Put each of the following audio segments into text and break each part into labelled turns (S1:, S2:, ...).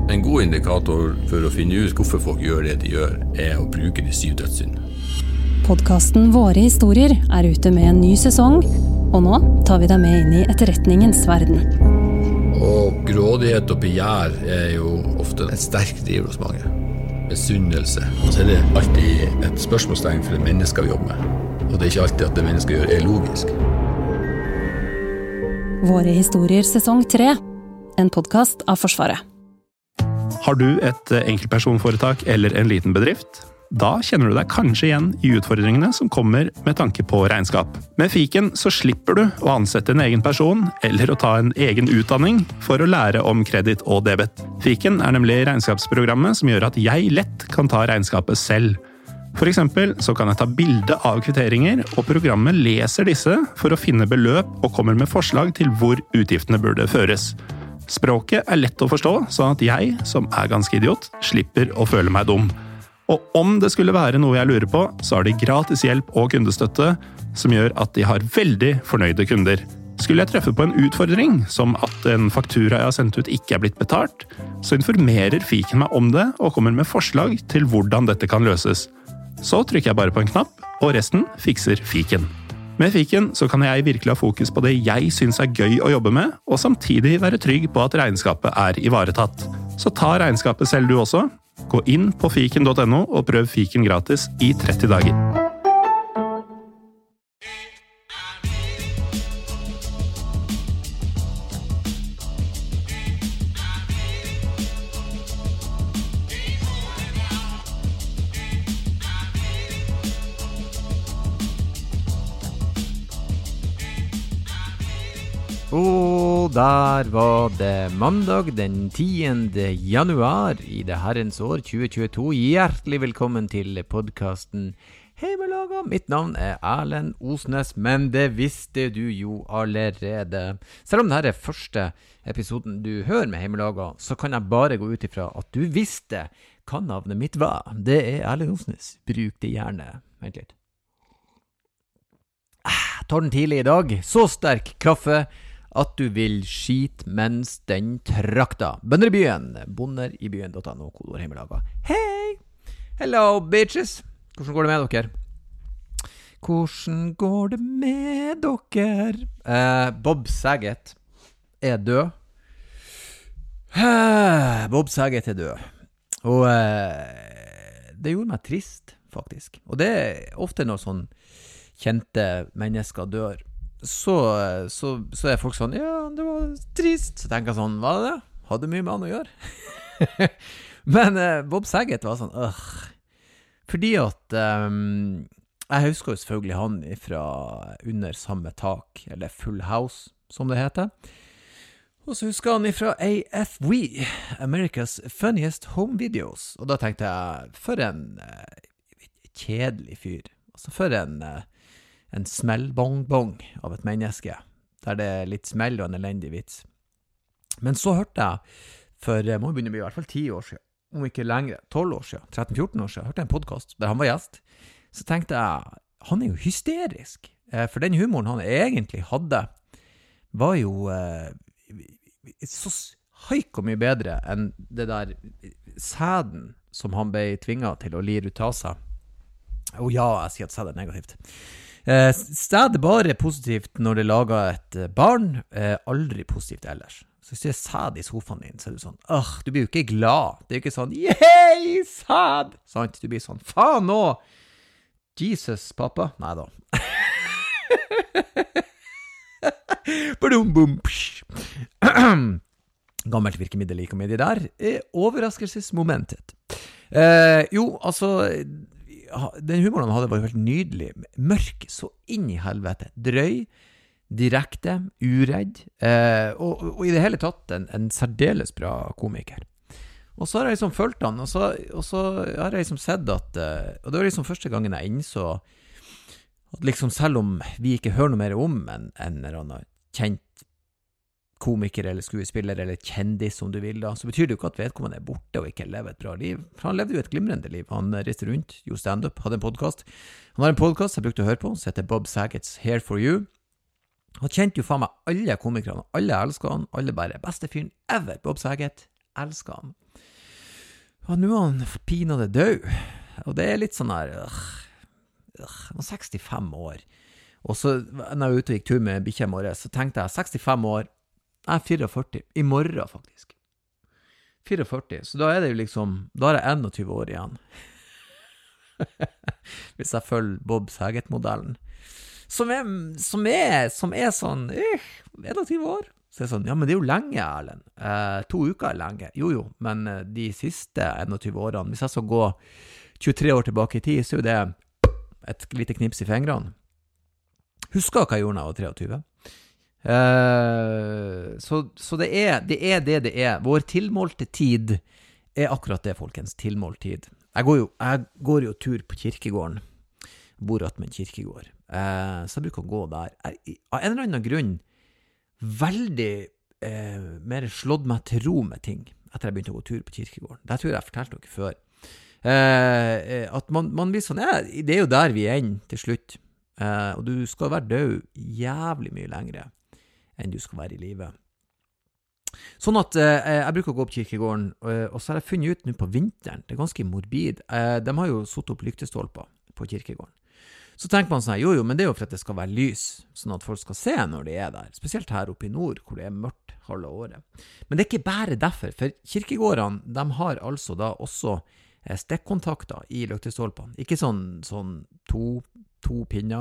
S1: En god indikator for å finne ut hvorfor folk gjør det de gjør, å bruke de 7 dødssyndene.
S2: Podcasten Våre historier ute med en ny sesong, og nå tar vi deg med inn i etterretningens verden.
S1: Og grådighet og begjær jo ofte et sterkt driv hos mange. Besynnelse. Og så det alltid et spørsmålstegn for det mennesker vi jobber med. Og det ikke alltid at det mennesker gjør logisk.
S2: Våre historier sesong 3, en podcast av Forsvaret.
S3: Har du et enkeltpersonforetak eller en liten bedrift? Da kjenner du deg kanskje igjen i utfordringene som kommer med tanke på regnskap. Med Fiken så slipper du å ansette en egen person eller å ta en egen utdanning for å lære om kreditt og debet. Fiken nemlig regnskapsprogrammet som gjør at jeg lett kan ta regnskapet selv. For eksempel så kan jeg ta bilde av kvitteringer, og programmet leser disse for å finne beløp og kommer med forslag til hvor utgiftene burde føres. Språket lett å forstå, sånn at jeg, som ganske idiot, slipper å føle meg dum. Og om det skulle være noe jeg lurer på, så har de gratis hjelp og kundestøtte, som gjør at de har veldig fornøyde kunder. Skulle jeg treffe på en utfordring, som at en faktura jeg har sendt ut ikke blitt betalt, så informerer Fiken meg om det og kommer med forslag til hvordan dette kan løses. Så trykker jeg bare på en knapp, og resten fikser Fiken. Med Fiken så kan jeg virkelig ha fokus på det jeg synes gøy å jobbe med, og samtidig være trygg på at regnskapet ivaretatt. Så ta regnskapet selv du også. Gå inn på fiken.no og prøv Fiken gratis i 30 dager.
S4: Og der var det mandag den 10. januar i det herrens år 2022. Hjertelig velkommen til podcasten Heimelaga. Mitt navn Erlend Osnes, men det visste du jo allerede. Selv om dette første episoden du hører med Heimelaga, så kan jeg bare gå ut ifra at du visste hva navnet mitt var. Det Erlend Osnes. Bruk det gjerne. Vent litt. Tar den tidlig i dag. Så sterk kaffe at du vil skite mens den trakta. Bønder i byen, bonderibyen.no, kodord Heimelaga. Hei! Hello, bitches! Hvordan går det med dere? Hvordan går det med dere? Bob Saget død. Bob Saget død. Og det gjorde meg trist, faktisk. Og det ofte når sånn kjente mennesker dør, så folk sånn, ja, det var trist. Så tenker jeg sånn, hva det? Hadde mye med han å gjøre. Men Bob Saget var sånn, fordi at jeg husker jo selvfølgelig han fra Under samme tak, eller Full House, som det heter. Og så husker han fra AFV, America's Funniest Home Videos. Og da tenkte jeg, for en kjedelig fyr. Altså for en smellbong-bong av et menneske, der det litt smell og en elendig vits. Men så hørte jeg, for må begynne å bli i hvert fall 10 år siden, om ikke lenger, 12 år siden, 13-14 år siden, hørte jeg en podcast der han var gjest. Så tenkte jeg, han jo hysterisk, for den humoren han egentlig hadde, var jo så haik og mye bedre enn det der sæden som han ble tvinget til å lire ut av seg. Og ja, jeg sier at sæd negativt. Sæd bare positivt når det lager et barn, aldri positivt ellers. Så hvis du sæd i sofaen din, så det sånn, du blir jo ikke glad. Det jo ikke sånn, yay, sæd! Sant? Du blir sånn, faen nå! Jesus, pappa? Nei da. Gammelt virkemiddel i komedie der. Overraskelsesmomentet. Jo, altså den humoren han hadde var jo helt nydelig. Mørk, så inn i helvete. Drøy, direkte, uredd, og i det hele tatt en særdeles bra komiker. Og så har jeg liksom følt han, og så har jeg liksom sett at, og det var liksom første gangen jeg innså at liksom selv om vi ikke hører noe mer om en eller annen kjent komiker eller skuespiller eller kjendis som du vil da, så betyr det jo ikke at vedkommende borte og ikke lever et bra liv. For han levde jo et glimrende liv. Han reiste rundt, gjorde stand-up, hadde en podcast. Han har en podcast jeg brukte å høre på, som heter Bob Saget's Here For You. Han kjente jo faen meg alle komikerne, alle elsker han, alle bare beste fyren ever. Bob Saget, elsker han. Og nå er han pinadø død. Og det litt sånn her, han var 65 år. Og så, når jeg var ute og gikk tur med bikkja i morges, så tenkte jeg, 65 år, jeg 44, i morgen faktisk. 44, så da det jo liksom, da har jeg 21 år igjen. Hvis jeg følger Bob Saget-modellen. Som er sånn, 21 år. Så sånn, ja, men det jo lenge, Erlend. 2 uker lenge. Jo, men de siste 21 årene, hvis jeg skal gå 23 år tilbake i tid, så det et lite knips i fingrene. Husker hva jeg gjorde da jeg var 23. Så det er. Vår tilmålte tid akkurat det, folkens. Tilmålt tid. Jeg går jo tur på kirkegården. Bor rett med en kirkegård. Så jeg bruker å gå der. Av en eller annen grunn veldig mer slått meg til ro med ting etter jeg begynte å gå tur på kirkegården. Det tror jeg fortalte dere før. At man blir sånn, det jo der vi ender til slutt. Og du skal være død jævlig mye lengre enn du skal være i livet. Sånn at jeg bruker å gå opp kirkegården, og så har jeg funnet ut nå på vinteren, det ganske morbid, de har jo satt opp lyktestolper på kirkegården. Så tenker man sånn, jo, men det jo for at det skal være lys, sånn at folk skal se når de der, spesielt her oppe i nord, hvor det mørkt halve året. Men det ikke bare derfor, for kirkegårdene, de har altså da også stekkontakter i lyktestolpene. Ikke sånn to pinner,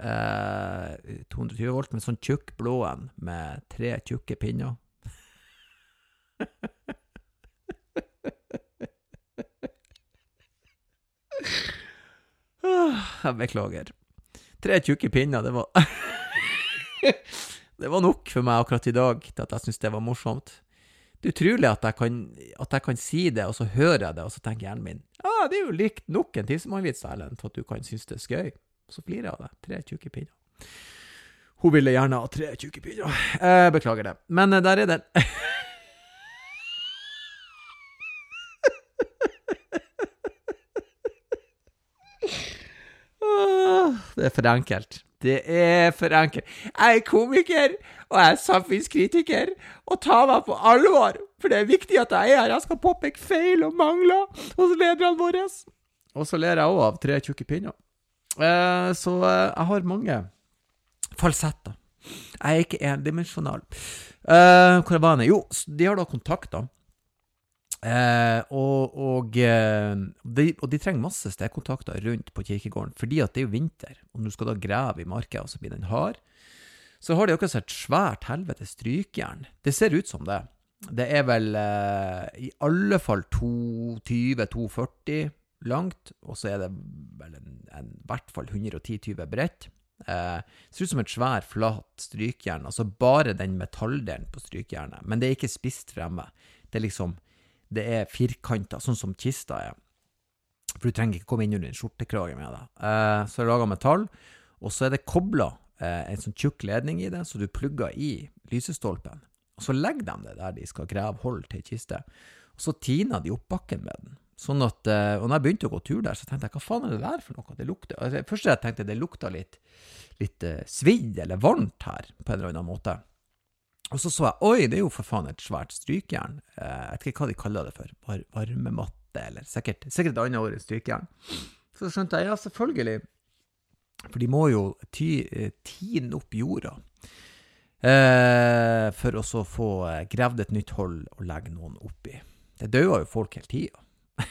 S4: 220 volt, men sånn tjukk blåen med 3 tjukke pinner. Jeg beklager. 3 tjukke pinner, det var det var nok for meg akkurat i dag til at jeg synes det var morsomt. Det utrolig at jeg kan si det, og så hører jeg det, og så tenker hjernen min, det jo likt nok en tissemannvits, Erlend, for at du kan synes det skøy. Så flirer jeg av det. 3 tjukke pinner. Hun ville gjerne ha 3 tjukke pinner. Beklager det. Men der det. Det for enkelt. Det for enkelt. Jeg komiker, og jeg samfunnskritiker, og tar meg på alvor, for det viktig at jeg her. Jeg skal påpeke feil og mangler hos lederne våre. Og så ler jeg også av 3 tjukke pinner. Så jeg har mange falsetter. Jeg ikke endimensjonal. Hvor var jeg? Jo, de har da kontakter. Og de trenger masse stekkontakter rundt på kirkegården, fordi at det jo vinter, og når du skal da grave i marka, og så blir den hard, så har de også et svært helvete strykjern. Det ser ut som det. Det vel i alle fall 220-240 langt, og så det vel i hvert fall 110-20 bredt. Ser ut som et svært flat strykjern, altså bare den metalldelen på strykjernet, men det ikke spist fremme. Det liksom, det firkanter, sånn som kista for du trenger ikke komme inn under en skjortekrage med det. Så det laget metall, og så det koblet en sånn tjukk ledning i det, så du plugger i lysestolpen, og så legger de det der de skal grave hold til kiste, og så tiner de opp bakken med den. Sånn at, og når jeg begynte å gå tur der, så tenkte jeg, hva faen det der for noe? Det lukter, først jeg tenkte det lukta litt svidd eller varmt her, på en eller annen måte. Og så jeg, oi, det jo for faen et svært strykjern. Jeg vet ikke hva de kaller det for, varmematte, eller sikkert et annet år i strykjern. Så skjønte jeg, ja, selvfølgelig, for de må jo tine opp jorda, for å så få gravd et nytt hold og legge noen oppi. Det døde jo folk hele tiden.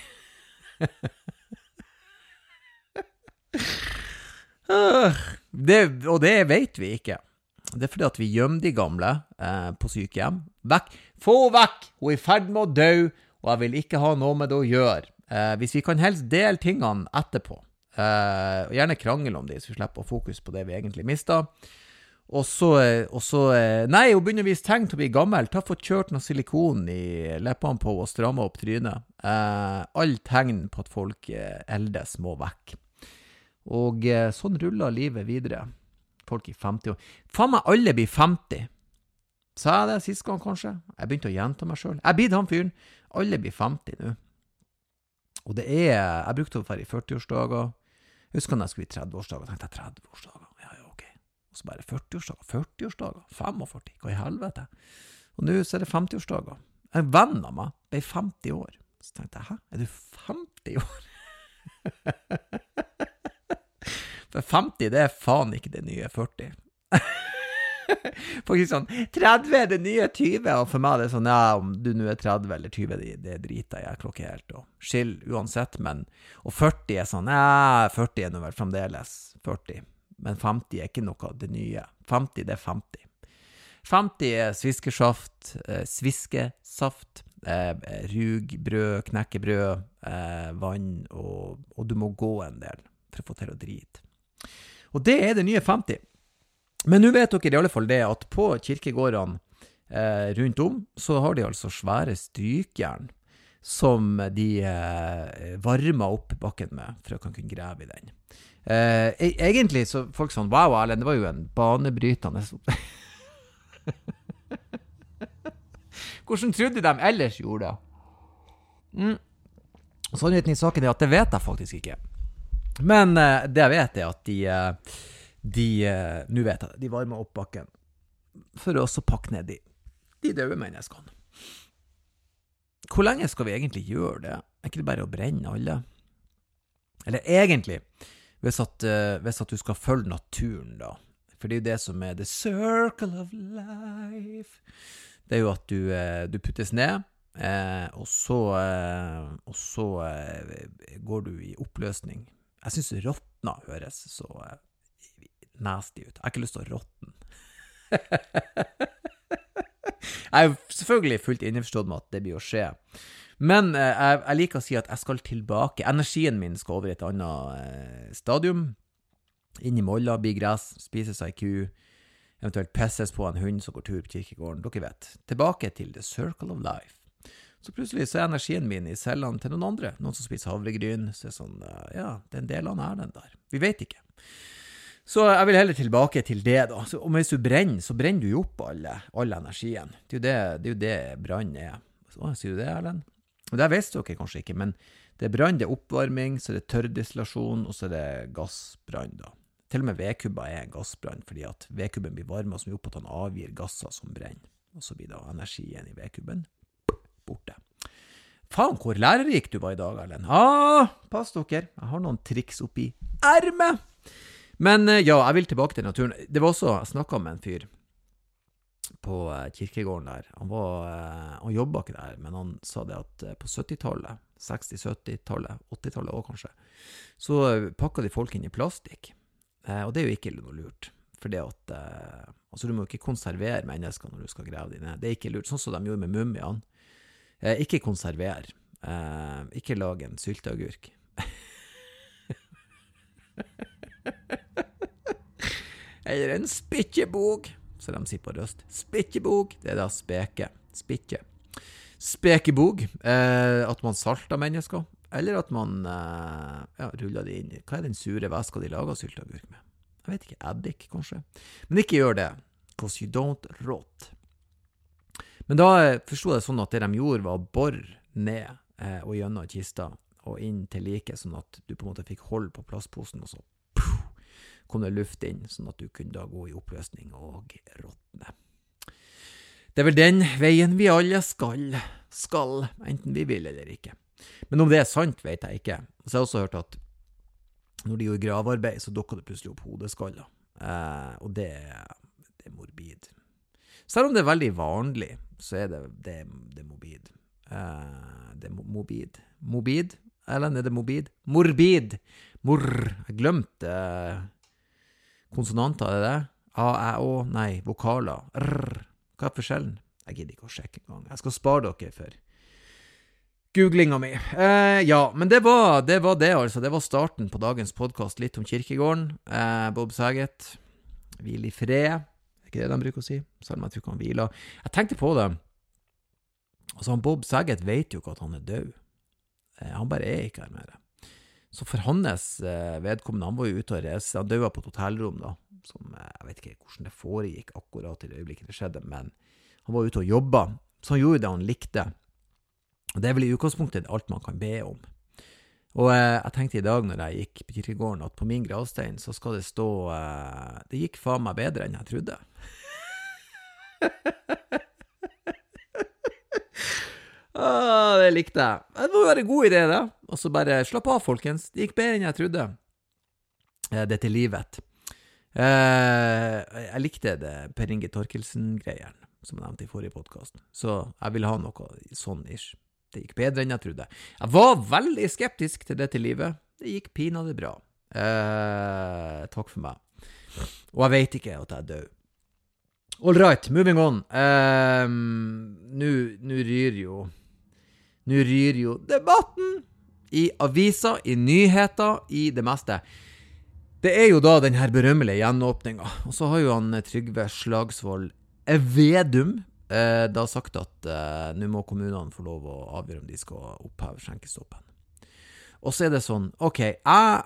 S4: Og det vet vi ikke. Det fordi at vi gjemmer de gamle på sykehjem. Vekk! Få vekk! Hun i ferd med å dø, og jeg vil ikke ha noe med det å gjøre. Hvis vi kan helst dele tingene etterpå, og gjerne krangle om det, så vi slipper å fokus på det vi egentlig mistet. Og så nei, hun begynner vise tegn til å bli gammel. Ta for kjørt noe silikon i leppene på og stramme opp trynet. All tegn på at folk eldes må vekk. Og sånn ruller livet videre. Folk i 50 år. Faen meg, alle blir 50. Sa jeg det sist gang kanskje? Jeg begynte å gjenta meg selv. Jeg blir han fyren. Alle blir 50 nå. Og det jeg brukte å være i 40-årsdager. Jeg husker når jeg skulle i 30-årsdager, tenkte jeg 30-årsdager. Så bare 40-årsdager, 40-årsdager, 45, hva i helvete? Og nå så det 50-årsdager. En venn av meg, ble 50 år. Så tenkte jeg, hæ? Er du 50 år? For 50, det faen ikke det nye 40. Faktisk sånn, 30 er det nye 20, og for meg det sånn, ja, om du nå er 30 eller 20, det driter jeg klokke helt, og skill uansett, men, og 40 er sånn, ja, 40 er nå vel fremdeles 40, men 50 er ikke noe av det nye. 50, det er 50. 50 er sviskesaft, rugbrød, knekkebrød, vann, og du må gå en del for å få til å drite. Og det er det nye 50. Men nå vet dere i alle fall det at på kirkegårdene rundt om, så har de altså svære strykjern som de varmer opp bakken med for å kunne grave i den. Egentlig så folk sånn, wow, Erlend, det var jo en banebrytende Hvordan trodde de ellers gjorde det? Sannheten i saken er at det vet jeg faktisk ikke. Men det jeg vet er at nå vet jeg, de varmer opp bakken for å også pakke ned de døde menneskene. Hvor lenge skal vi egentlig gjøre det? Er ikke det bare å brenne alle? Eller egentlig, hvis at du skal følge naturen da, for det er jo det som er the circle of life. Det er jo at du puttes ned, og så går du i oppløsning. Jeg synes rottene høres så nasty ut. Jeg har ikke lyst til å råtten. Jeg selvfølgelig fullt innforstått med at det blir å skje. Men jeg liker å si at jeg skal tilbake. Energien min skal over et annet stadium. Inn i molla, bli gress, spise seg ku, eventuelt pisses på en hund som går tur på kirkegården. Dere vet. Tilbake til the circle of life. Så plutselig så er energien min i cellene til noen andre. Noen som spiser havregryn. Så er sånn, ja, den delen er den der. Vi vet ikke. Så jeg vil heller tilbake til det da. Så, og hvis du brenner, så brenner du jo opp all energien. Det er jo det brann er. Så, sier du det, Erlend? Og det visste dere kanskje ikke, men det er brann, det er oppvarming, så er det tørrdestillasjon, og så er det gassbrann da. Til og med vedkubber er en gassbrann, fordi at vedkubben blir varmet så mye opp at han avgir gasser som brenner. Og så blir da energien i vedkubben borte. Faen, hvor lærerik du var i dag, Erlend. Pass dere. Jeg har noen triks oppi ermet. Men ja, jeg vil tilbake til naturen. Det var også, jeg snakket med en fyr på kirkegården der. Han jobbet ikke der, men han sa det at på 70-tallet, 60-70-tallet, 80-tallet også kanskje, så pakket de folk inn i plastikk. Og det er jo ikke noe lurt. For det at, altså du må ikke konservere mennesker når du skal grave de ned. Det er ikke lurt, sånn som de gjorde med mumiene. Ikke konserver. Ikke lage en sylteagurk. Eller en spikkebog, så de sier på røst. Spikkebog, det er da speke. Spikke. Spekebog, at man salter mennesker, eller at man ruller det inn i. Hva er den sure væska de lager sylteagurk med? Jeg vet ikke, eddik kanskje. Men ikke gjør det, because you don't rot. Men da forstod jeg sånn at det de gjorde var å borre ned og gjennom kista og inn til like, sånn at du på en måte fikk hold på plastposen, og så kom det luft inn, sånn at du kunne da gå i oppløsning og råtne. Det er vel den veien vi alle skal, enten vi vil eller ikke. Men om det er sant, vet jeg ikke. Så har jeg også hørt at når de gjorde gravarbeid, så dukket det plutselig opp hodeskaller. Og det er morbid. Selv om det er veldig vanlig, så er det morbid. Det er morbid. Morbid? Eller er det morbid? Morbid! Jeg glemte konsonanter, er det det? A, æ, å, nei, vokaler. R. Hva er forskjellen? Jeg gidder ikke å sjekke en gang. Jeg skal spare dere for googlinga mi. Ja, men det var det altså. Det var starten på dagens podcast, litt om kirkegården. Bob Saget, hvil i fred. Det er ikke det de bruker å si, selv om jeg tror ikke han hviler. Jeg tenkte på det. Altså, Bob Saget vet jo ikke at han er død. Han bare er ikke her med det. Så for hans vedkommende, han var jo ute og reise. Han døde på et hotellrom da, som jeg vet ikke hvordan det foregikk akkurat i det øyeblikket det skjedde, men han var ute og jobbet, så han gjorde det han likte. Og det er vel i utgangspunktet alt man kan be om. Og jeg tenkte i dag når jeg gikk på kirkegården at på min gravstein så skal det stå det gikk faen meg bedre enn jeg trodde. Det likte jeg. Det må være en god idé, da. Og så bare slapp av, folkens. Det gikk bedre enn jeg trodde. Det til livet. Jeg likte det Per Inge Torkelsen-greien, som jeg nevnte i forrige podcast. Så jeg vil ha noe sånn-ish. Det gikk bedre enn jeg trodde. Jeg var veldig skeptisk til det til livet. Det gikk pinadø bra. Takk for meg. Og jeg vet ikke at jeg er død. All right, moving on. Nå ryr jo debatten i aviser, i nyheter, i det meste. Det er jo da den her berømmelige gjenåpningen. Og så har jo han Trygve Slagsvold Vedum da sagt at nå må kommunene få lov å avgjøre om de skal oppheve skjenkestoppen. Og så er det sånn, ok, jeg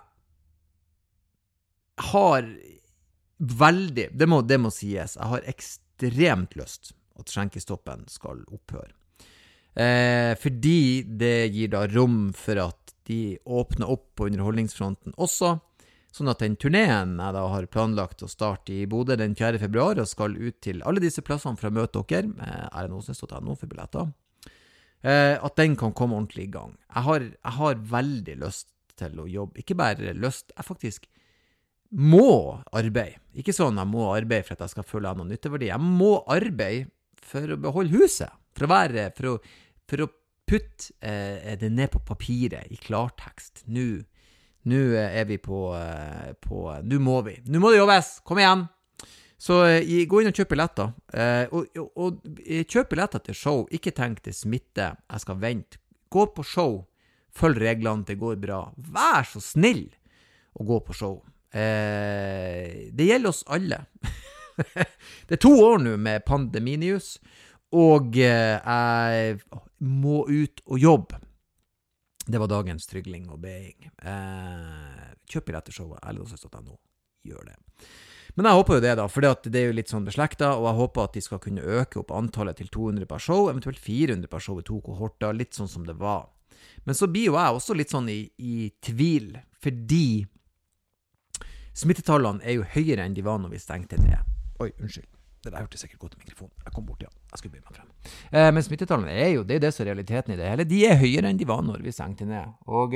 S4: har veldig, det må sies, jeg har ekstremt lyst at skjenkestoppen skal opphøre. Fordi det gir da rom for at de åpner opp på underholdningsfronten også, sånn at den turneen jeg da har planlagt å starte i Bodø den 4. februar og skal ut til alle disse plassene for å møte dere med rnosnes.no for billetter, at den kan komme ordentlig i gang. Jeg har veldig lyst til å jobbe, ikke bare lyst, jeg faktisk må arbeide. Ikke sånn jeg må arbeide for at jeg skal føle noe nytteverdi. Jeg må arbeide for å beholde huset, for å putte det ned på papiret i klartekst. Nå er vi nå må det jobbes, kom igjen! Så gå inn og kjøp billetter, og kjøp billetter til show, ikke tenk til smitte, jeg skal vente. Gå på show, følg reglene, det går bra. Vær så snill å gå på show. Det gjelder oss alle. Det er 2 år nå med pandeminius, og jeg må ut og jobbe. Det var dagens trygling og being. Kjøp billetter showet, rnosnes.no. Gjør det. Men jeg håper jo det da, for det er jo litt sånn beslekta, og jeg håper at de skal kunne øke opp antallet til 200 per show, eventuelt 400 per show i 2 kohorter, litt sånn som det var. Men så blir jo jeg også litt sånn i tvil, fordi smittetallene er jo høyere enn de var når vi stengte ned. Oi, unnskyld. Det der hørte sikkert godt i mikrofonen. Jeg kom bort, ja. Jeg skulle bøye meg frem. Men smittetallene er jo, det er det som er realiteten i det hele. De er høyere enn de var når vi stengte ned. Og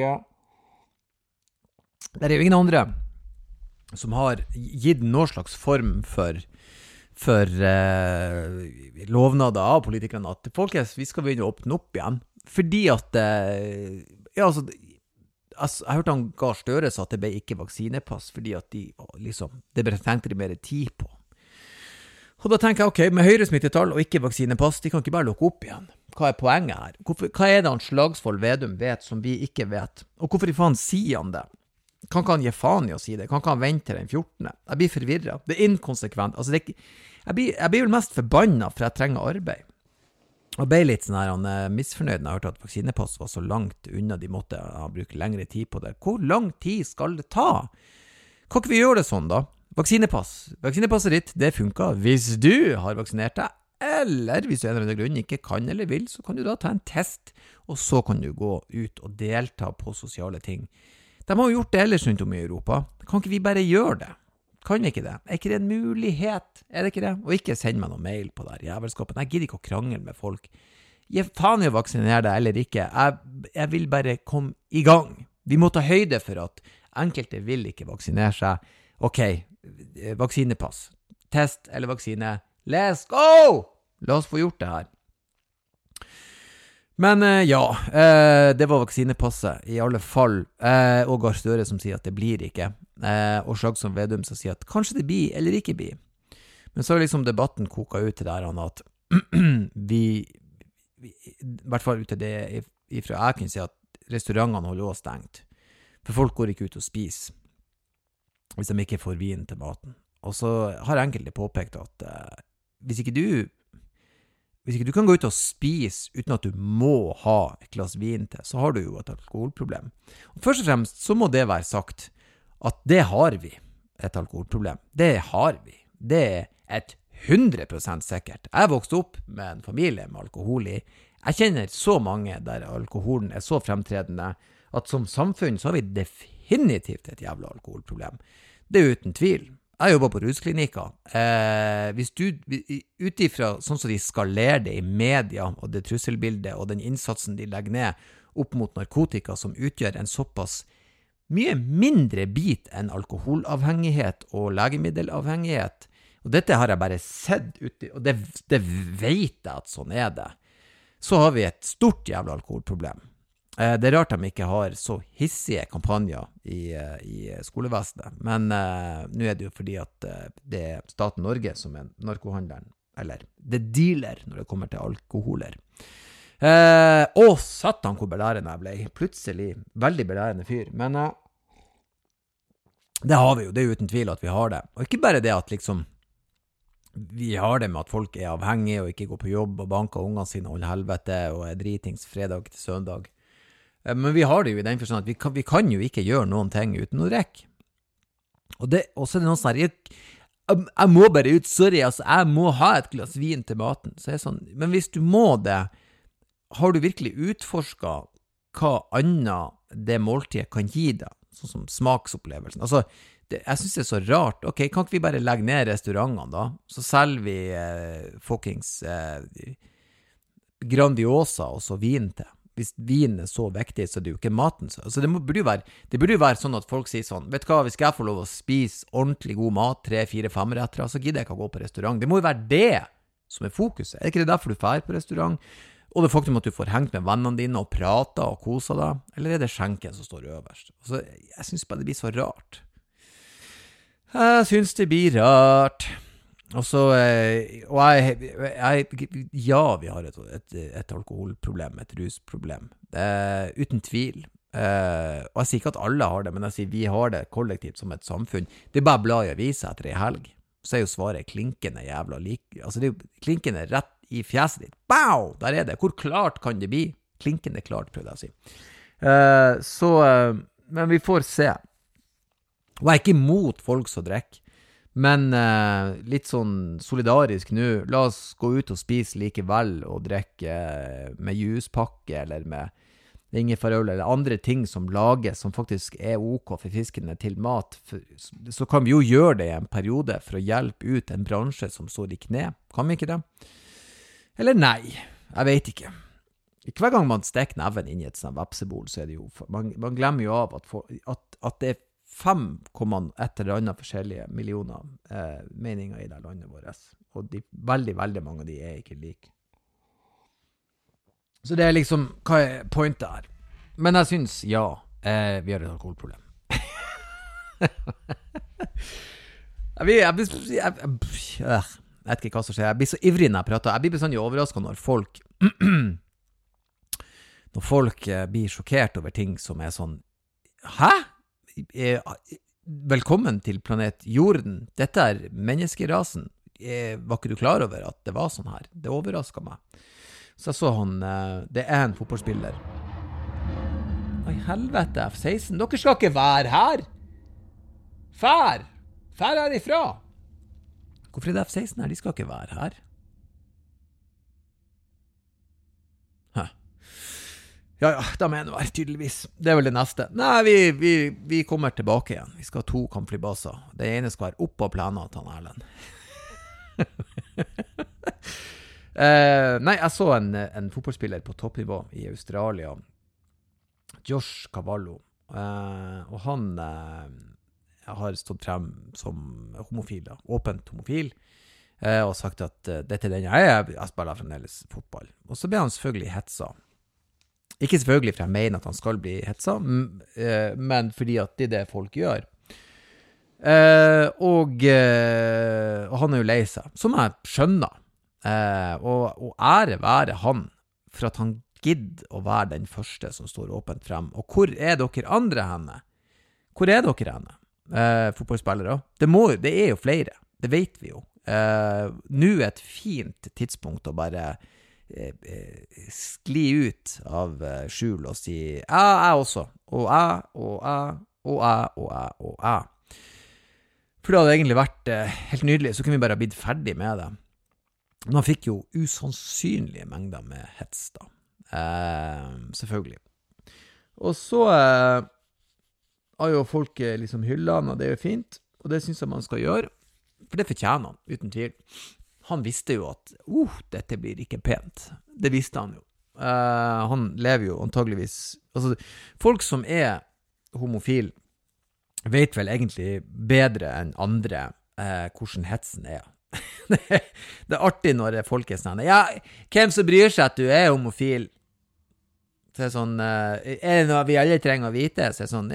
S4: det er jo ingen andre som har gitt noen slags form for lovnader av politikerne at folkens, vi skal begynne å åpne opp igjen. Fordi at jeg hørte han Gahr Støre sa at det ble ikke vaksinepass fordi at det trengte de mer tid på. Og da tenker jeg, ok, med høyere smittetall og ikke vaksinepass, de kan ikke bare lukke opp igjen. Hva er poenget her? Hva er det han Slagsvold Vedum vet som vi ikke vet? Og hvorfor i faen sier han det? Kan ikke han gi faen i å si det? Kan ikke han vente til den 14. Jeg blir forvirret. Det er inkonsekvent. Jeg blir vel mest forbannet for jeg trenger arbeid. Og ble litt sånn her, misfornøyd når jeg hørte at vaksinepass var så langt unna, de måtte bruke lengre tid på det. Hvor lang tid skal det ta? Kan ikke vi gjøre det sånn da? Vaksinepasset ditt, det funker hvis du har vaksinert deg, eller hvis du en eller annen grunn ikke kan eller vil, så kan du da ta en test, og så kan du gå ut og delta på sosiale ting. De har jo gjort det ellers rundt om i Europa. Kan ikke vi bare gjøre det? Kan ikke det? Er ikke det en mulighet? Er det ikke det? Og ikke send meg noen mail på der jævelskapen. Jeg gidder ikke å krangle med folk. Gi faen i å vaksinere deg eller ikke. Jeg vil bare komme i gang. Vi må ta høyde for at enkelte vil ikke vaksinere seg. Ok, vaksinepass, test eller vaksine, let's go! La oss få gjort det her. Men det var vaksinepasset i alle fall, og Gahr Støre som sier at det blir ikke, og Slagsvold Vedum som sier at kanskje det blir eller ikke blir. Men så har liksom debatten koket ut til der at vi i hvert fall ut til det ifra jeg kan si at restaurantene holder også stengt, for folk går ikke ut og spiser hvis de ikke får vin til maten. Og så har enkelte påpekt at hvis ikke du kan gå ut og spise uten at du må ha et glass vin til, så har du jo et alkoholproblem. Og først og fremst så må det være sagt at det har vi, et alkoholproblem. Det har vi. Det er 100% sikkert. Jeg vokste opp med en familie med alkohol i. Jeg kjenner så mange der alkoholen er så fremtredende at som samfunn så har vi definitivt et jævla alkoholproblem. Det er uten tvil. Jeg jobber på rusklinikker. Hvis du, utifra sånn som de skalerer det i media, og det trusselbildet, og den innsatsen de legger ned opp mot narkotika, som utgjør en såpass mye mindre bit enn alkoholavhengighet og legemiddelavhengighet, og dette har jeg bare sett uti, og det vet jeg at sånn det. Så har vi et stort jævla alkoholproblem. Det rart de ikke har så hissige kampanjer i skolevesenet, men nå det jo fordi at det staten Norge som narkohandleren, eller det dealer når det kommer til alkoholer. Satan hvor belærende jeg ble, plutselig veldig belærende fyr, men det har vi jo, det jo uten tvil at vi har det, og ikke bare det at liksom vi har det med at folk avhengige og ikke går på jobb og banker ungene sine og holder helvete og dritings fredag til søndag. Men vi har det jo i den forstand at vi kan jo ikke gjøre noen ting uten å drikke. Og så det noen sånn her, jeg må bare ut, sorry, altså, jeg må ha et glass vin til maten. Så sånn, men hvis du må det, har du virkelig utforsket hva annet det måltidet kan gi deg, sånn som smaksopplevelsen? Altså, jeg synes det så rart. Ok, kan ikke vi bare legge ned restaurantene da? Så selger vi fuckings Grandiosa og så vin til. Hvis vinen så viktig, så det jo ikke maten. Altså det burde jo være sånn at folk sier sånn, vet du hva, hvis jeg får lov å spise ordentlig god mat, 3, 4, 5 retter, så gidder jeg ikke å gå på restaurant. Det må jo være det som fokuset. Ikke det derfor du fer på restaurant? Og det faktum at du får hengt med vennene dine og prater og koser deg? Eller det skjenken som står øverst? Altså, jeg synes bare det blir så rart. Jeg synes det blir rart. Og så, ja, vi har et alkoholproblem, et rusproblem. Uten tvil. Og jeg sier ikke at alle har det, men jeg sier vi har det kollektivt som et samfunn. Det bare bla i avisa etter en helg. Så jo svaret klinkende jævla like. Altså det jo klinkende rett i fjeset ditt. Bow! Der det. Hvor klart kan det bli? Klinkende klart, prøvde jeg å si. Men vi får se. Og jeg ikke imot folk som drikker. Men litt sånn solidarisk nå, la oss gå ut og spise likevel og drikke med juspakke eller med ingefærøl eller andre ting som lages som faktisk ok for fiskene til mat. Så kan vi jo gjøre det i en periode for å hjelpe ut en bransje som står i kne. Kan vi ikke det? Eller nei, jeg vet ikke. Hver gang man stekker neven inn i et sånt vepsebol, så det jo, man glemmer jo av at det 5,1 eller annet forskjellige millioner meninger i det landet vårt. Og veldig, veldig mange av de ikke like. Så det liksom, hva pointet her? Men jeg synes, ja, vi har et alkoholproblem. Jeg vet ikke hva som skjer. Jeg blir så ivrig når jeg prater. Jeg blir bestandig overrasket når folk blir sjokkert over ting som sånn, hæ? Velkommen til planet Jorden. Dette menneskerasen. Var ikke du klar over at det var sånn her? Det overrasket meg. Så jeg så han, det en fotballspiller. Oi, helvete, F16. Dere skal ikke være her. Fær herifra. Hvorfor det F16 her? De skal ikke være her. Ja, da mener jeg tydeligvis. Det vel det neste. Nei, vi kommer tilbake igjen. Vi skal ha 2 kampflybaser. Det ene skal være opp på planen til han Erlend. Nei, jeg så en fotballspiller på toppnivå i Australia, Josh Cavallo, og han har stått frem som homofil, åpent homofil, og sagt at dette den jeg spiller fremdeles fotball. Og så ble han selvfølgelig hetsa. Ikke selvfølgelig for jeg mener at han skal bli hetsa, men fordi at det folk gjør. Og han jo lei seg, som jeg skjønner. Og ære være han for at han gidder å være den første som står åpent frem. Og hvor dere andre henne? Hvor dere henne? Fotballspillere? Det jo flere, det vet vi jo. Nå et fint tidspunkt å bare skli ut av skjul og si jeg også, og jeg. For det hadde egentlig vært helt nydelig, så kunne vi bare ha blitt ferdig med det. Men han fikk jo usannsynlige mengder med hets da, selvfølgelig. Og så har jo folk liksom hyllet han, og det jo fint. og det synes jeg man skal gjøre, for det fortjener han, uten tvil. Han visste jo at, dette blir ikke pent. Det visste han jo. Han lever jo antageligvis, altså, folk som homofil, vet vel egentlig bedre enn andre hvordan hetsen det artig når folk sånn, hvem som bryr seg at du homofil? Så det sånn, det noe vi alle trenger å vite? Så det sånn,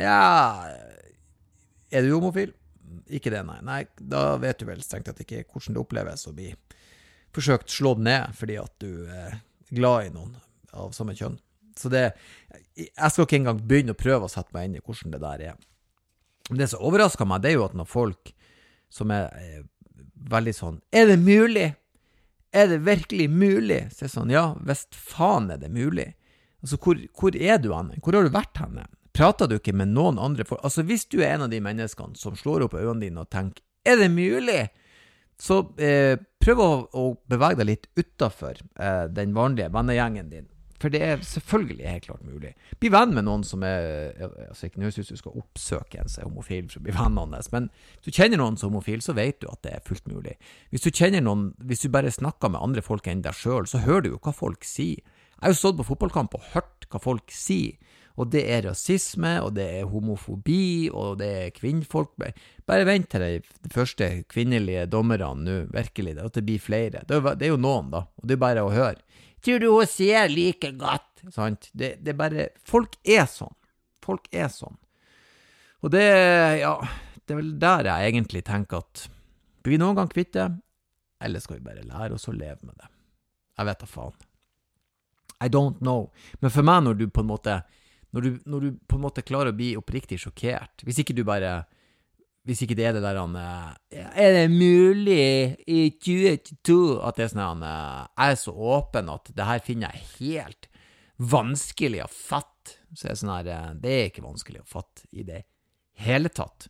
S4: du homofil? Ikke det, nei, da vet du vel strengt at ikke hvordan det oppleves å bli forsøkt slått ned fordi at du glad i noen av samme kjønn. Så jeg skal ikke engang begynne å prøve å sette meg inn i hvordan det der Men det som overrasker meg, det jo at når folk som veldig sånn, det mulig? Det virkelig mulig? Så sånn, visst faen det mulig. Altså, hvor du henne? Hvor har du vært henne? Prater du ikke med noen andre folk? Altså, hvis du en av de menneskene som slår opp øynene dine og tenker, det mulig? Så prøv å bevege deg litt utenfor den vanlige vennegjengen din. For det selvfølgelig helt klart mulig. Bli venn med noen som altså ikke nødvendigvis hvis du skal oppsøke en som homofil for å bli venn hans, men hvis du kjenner noen som homofil, så vet du at det fullt mulig. Hvis du bare snakker med andre folk enn deg selv, så hører du jo hva folk sier. Jeg har jo stått på fotballkamp og hørt hva folk sier, og det rasisme, og det homofobi, og det kvinnfolk. Bare vent til de første kvinnelige dommerne nå, virkelig, at det blir flere. Det jo noen da, og det bare å høre. Tror du hun ser like godt? Sant? Det bare, folk sånn. Folk sånn. Og det vel der jeg egentlig tenker at blir vi noen gang kvitt det, eller skal vi bare lære oss å leve med det? Jeg vet da faen. I don't know. Men for meg når du på en måte klarer å bli oppriktig sjokkert, hvis ikke det det der det mulig i 2022 at det sånn så åpen at det her finner jeg helt vanskelig å fatte. Så sånn her, det ikke vanskelig å fatte i det hele tatt.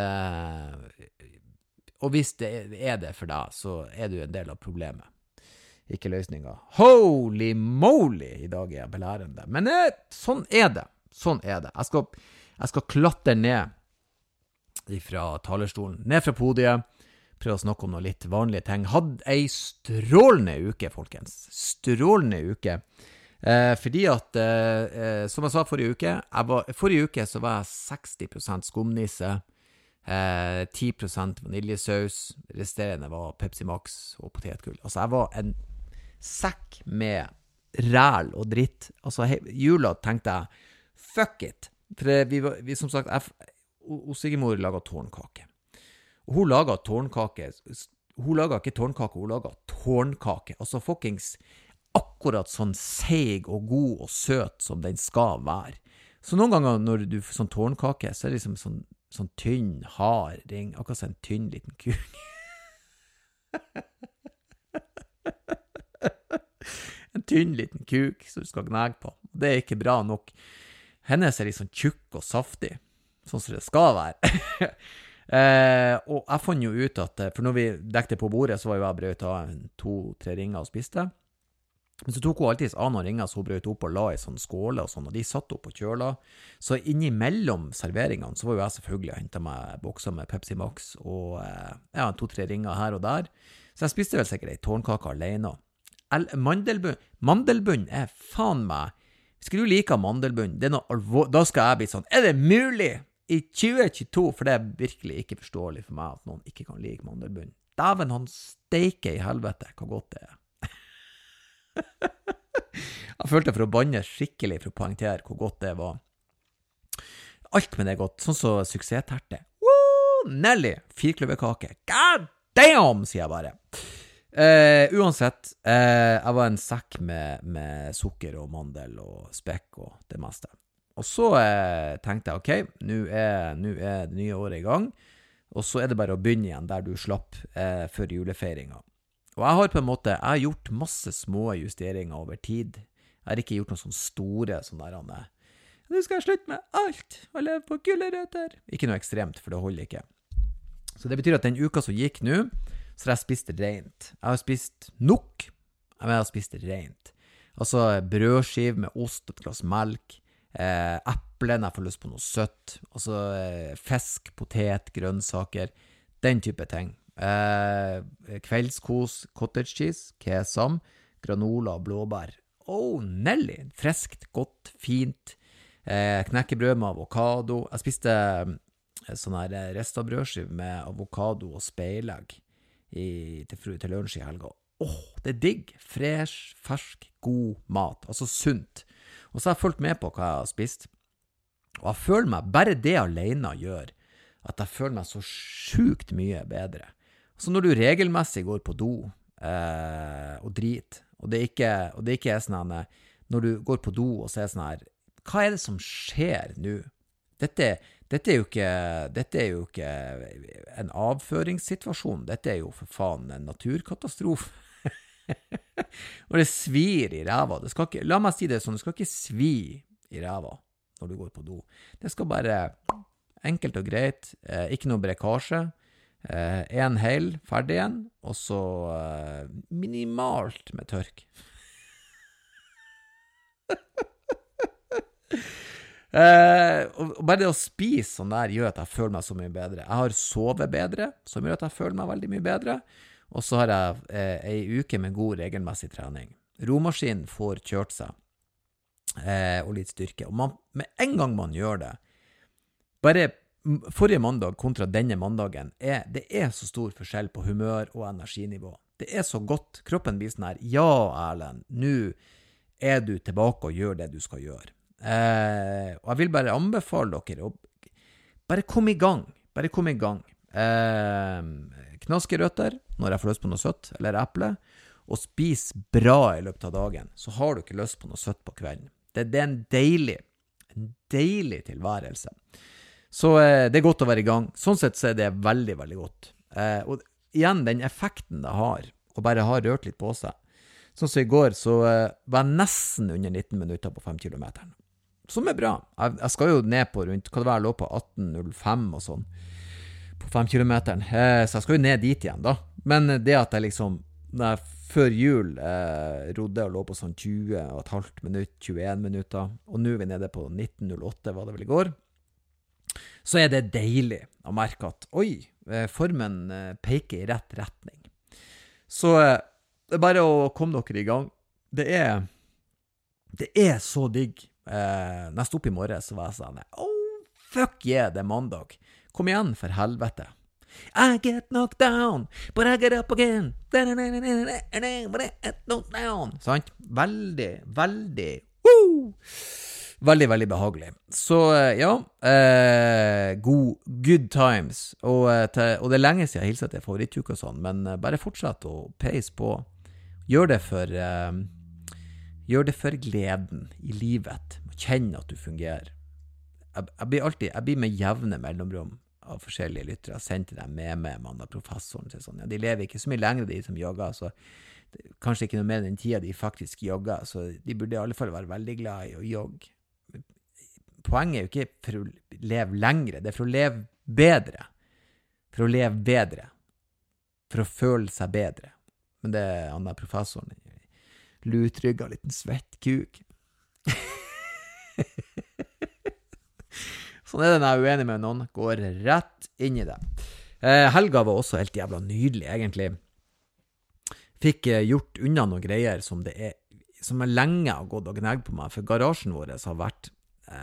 S4: Og hvis det det for deg, så du en del av problemet. Ikke løsninga. Holy moly, i dag jeg belærende. Men sånn det. Sånn det. Jeg skal klatre ned fra talerstolen, ned fra podiet, prøve å snakke om noe litt vanlige ting. Hadde en strålende uke, folkens. Strålende uke. Fordi at, som jeg sa forrige uke så var jeg 60% skumnisse, 10% vaniljesaus, resterende var Pepsi Max og potetgull. Altså, jeg var en sekk med ræl og dritt. Altså, jula tenkte jeg, fuck it. For vi som sagt, Sigmor laget tårnkake. Og hun laget tårnkake. Hun laget ikke tårnkake, hun laget tårnkake. Altså fuckings akkurat sånn seig og god og søt som den skal være. Så noen ganger når du får sånn tårnkake, så det liksom sånn tynn, hard ring. Akkurat sånn tynn liten kuk. En tynn liten kuk som du skal gnage på. Det ikke bra nok. Hennes litt sånn tjukk og saftig. Sånn som det skal være. Og jeg fant jo ut at, for når vi dekte på bordet, så var jo jeg brøt av 2-3 ringer og spiste. Men så tok hun alltid av noen ringer, så hun brøt opp og la i sånn skåle og sånn, og de satt opp på kjøla. Så innimellom serveringene, så var jo jeg selvfølgelig og hentet meg bokser med Pepsi Max, og 2-3 ringer her og der. Så jeg spiste vel sikkert en tårnkake alene. Mandelbunn faen meg, skal du like mandelbunn, det noe da skal jeg bli sånn, det mulig i 2022, for det virkelig ikke forståelig for meg at noen ikke kan like mandelbunn. Dæven, han steker i helvete, hva godt det Jeg følte for å banne skikkelig for å poengtere hvor godt det var. Alt med det godt, sånn så suksessterte. Woo! Nelly, 4-kløverkake. God damn, sier jeg bare. Uansett, jeg var en sekk med sukker og mandel og spekk og det meste. Og så tenkte jeg, ok, nå det nye året i gang, og så det bare å begynne igjen der du slapp før julefeiringen. Og jeg har på en måte, jeg har gjort masse små justeringer over tid. Jeg har ikke gjort noen sånne store, sånne der, nå skal jeg slutte med alt, og leve på gullerøtter. Ikke noe ekstremt, for det holder ikke. Så det betyr at den uka som gikk nå, så har jeg spist rent. Jeg har spist nok, men jeg har spist rent. Altså brødskiv med ost, et glass melk, eple når jeg får lyst på noe søtt, altså fisk, potet, grønnsaker. Den type ting. Kveldskos, cottage cheese, kesam, granola og blåbær. Nelly! Friskt, godt, fint. Knekkebrød med avokado. Jeg spiste sånn her restabrødskiv med avokado og speilegg til lunsj i helga. Det digg. Fresh, fersk, god mat. Altså sunt. Og så har jeg fulgt med på hva jeg har spist. Og jeg føler meg, bare det alene gjør, at jeg føler meg så sjukt mye bedre. Så når du regelmessig går på do og drit, og det ikke sånn her, når du går på do og ser sånn her, hva det som skjer nå? Dette er jo ikke en avføringssituasjon, dette er jo for faen en naturkatastrofe. Og det svir i ræva. La meg si det sånn, det skal ikke svi i ræva når du går på do. Det skal bare enkelt og greit, ikke noe brekkasje, en hel, ferdig igjen, og så minimalt med tørk. Og bare det å spise sånn der gjør at jeg føler meg så mye bedre. Jeg har sovet bedre, som gjør at jeg føler meg veldig mye bedre, og så har jeg en uke med god regelmessig trening. Romaskinen får kjørt seg, og litt styrke. Og med en gang man gjør det, bare forrige mandag kontra denne mandagen, det så stor forskjell på humør og energinivå. Det så godt. Kroppen blir sånn her, ja, Erlend, nå du tilbake og gjør det du skal gjøre. Og jeg vil bare anbefale dere å bare komme i gang. Knaskerøtter, når jeg får lyst på noe søtt, eller eple, og spis bra i løpet av dagen, så har du ikke lyst på noe søtt på kvelden. Det en deilig tilværelse. Så det godt å være i gang. Sånn sett så det veldig, veldig godt. Og igjen, den effekten det har, å bare ha rørt litt på seg. Sånn som i går, så var jeg nesten under 19 minutter på 5 kilometer. Som bra. Jeg skal jo ned på rundt, hva det var, jeg lå på 18,05 og sånn, på 5 kilometer. Så jeg skal jo ned dit igjen da. Men det at jeg liksom, før jul rodde og lå på sånn 20,5 minutter, 21 minutter, og nå vi nede på 19,08 var det vel i går, så det deilig å merke at, formen peker i rett retning. Så det bare å komme dere i gang. Det så digg. Når jeg stod opp i morgen, så var jeg sånn, fuck yeah, det mandag. Kom igjen, for helvete. I get knocked down, but I get up again. But I get knocked down. Sant? Veldig behagelig. Så ja, good times. Og det lenge siden jeg hilset til favorittuk og sånn, men bare fortsett å peise på. Gjør det for gleden i livet. Kjenn at du fungerer. Jeg blir med jevne mellomrom av forskjellige lyttere. Jeg sendte dem med mandag professoren til sånn. Ja, de lever ikke så mye lenger, de som jogger, så kanskje ikke noe mer den tida de faktisk jogger, så de burde i alle fall være veldig glad i å jogge. Poenget jo ikke for å leve lengre, det for å leve bedre. For å føle seg bedre. Men det han der professoren, lutrygga liten svett kuk. Sånn det når jeg uenig med noen, går rett inn i det. Helga var også helt jævla nydelig, egentlig. Fikk gjort unna noen greier som lenge har gått og gnegd på meg, for garasjen vår har vært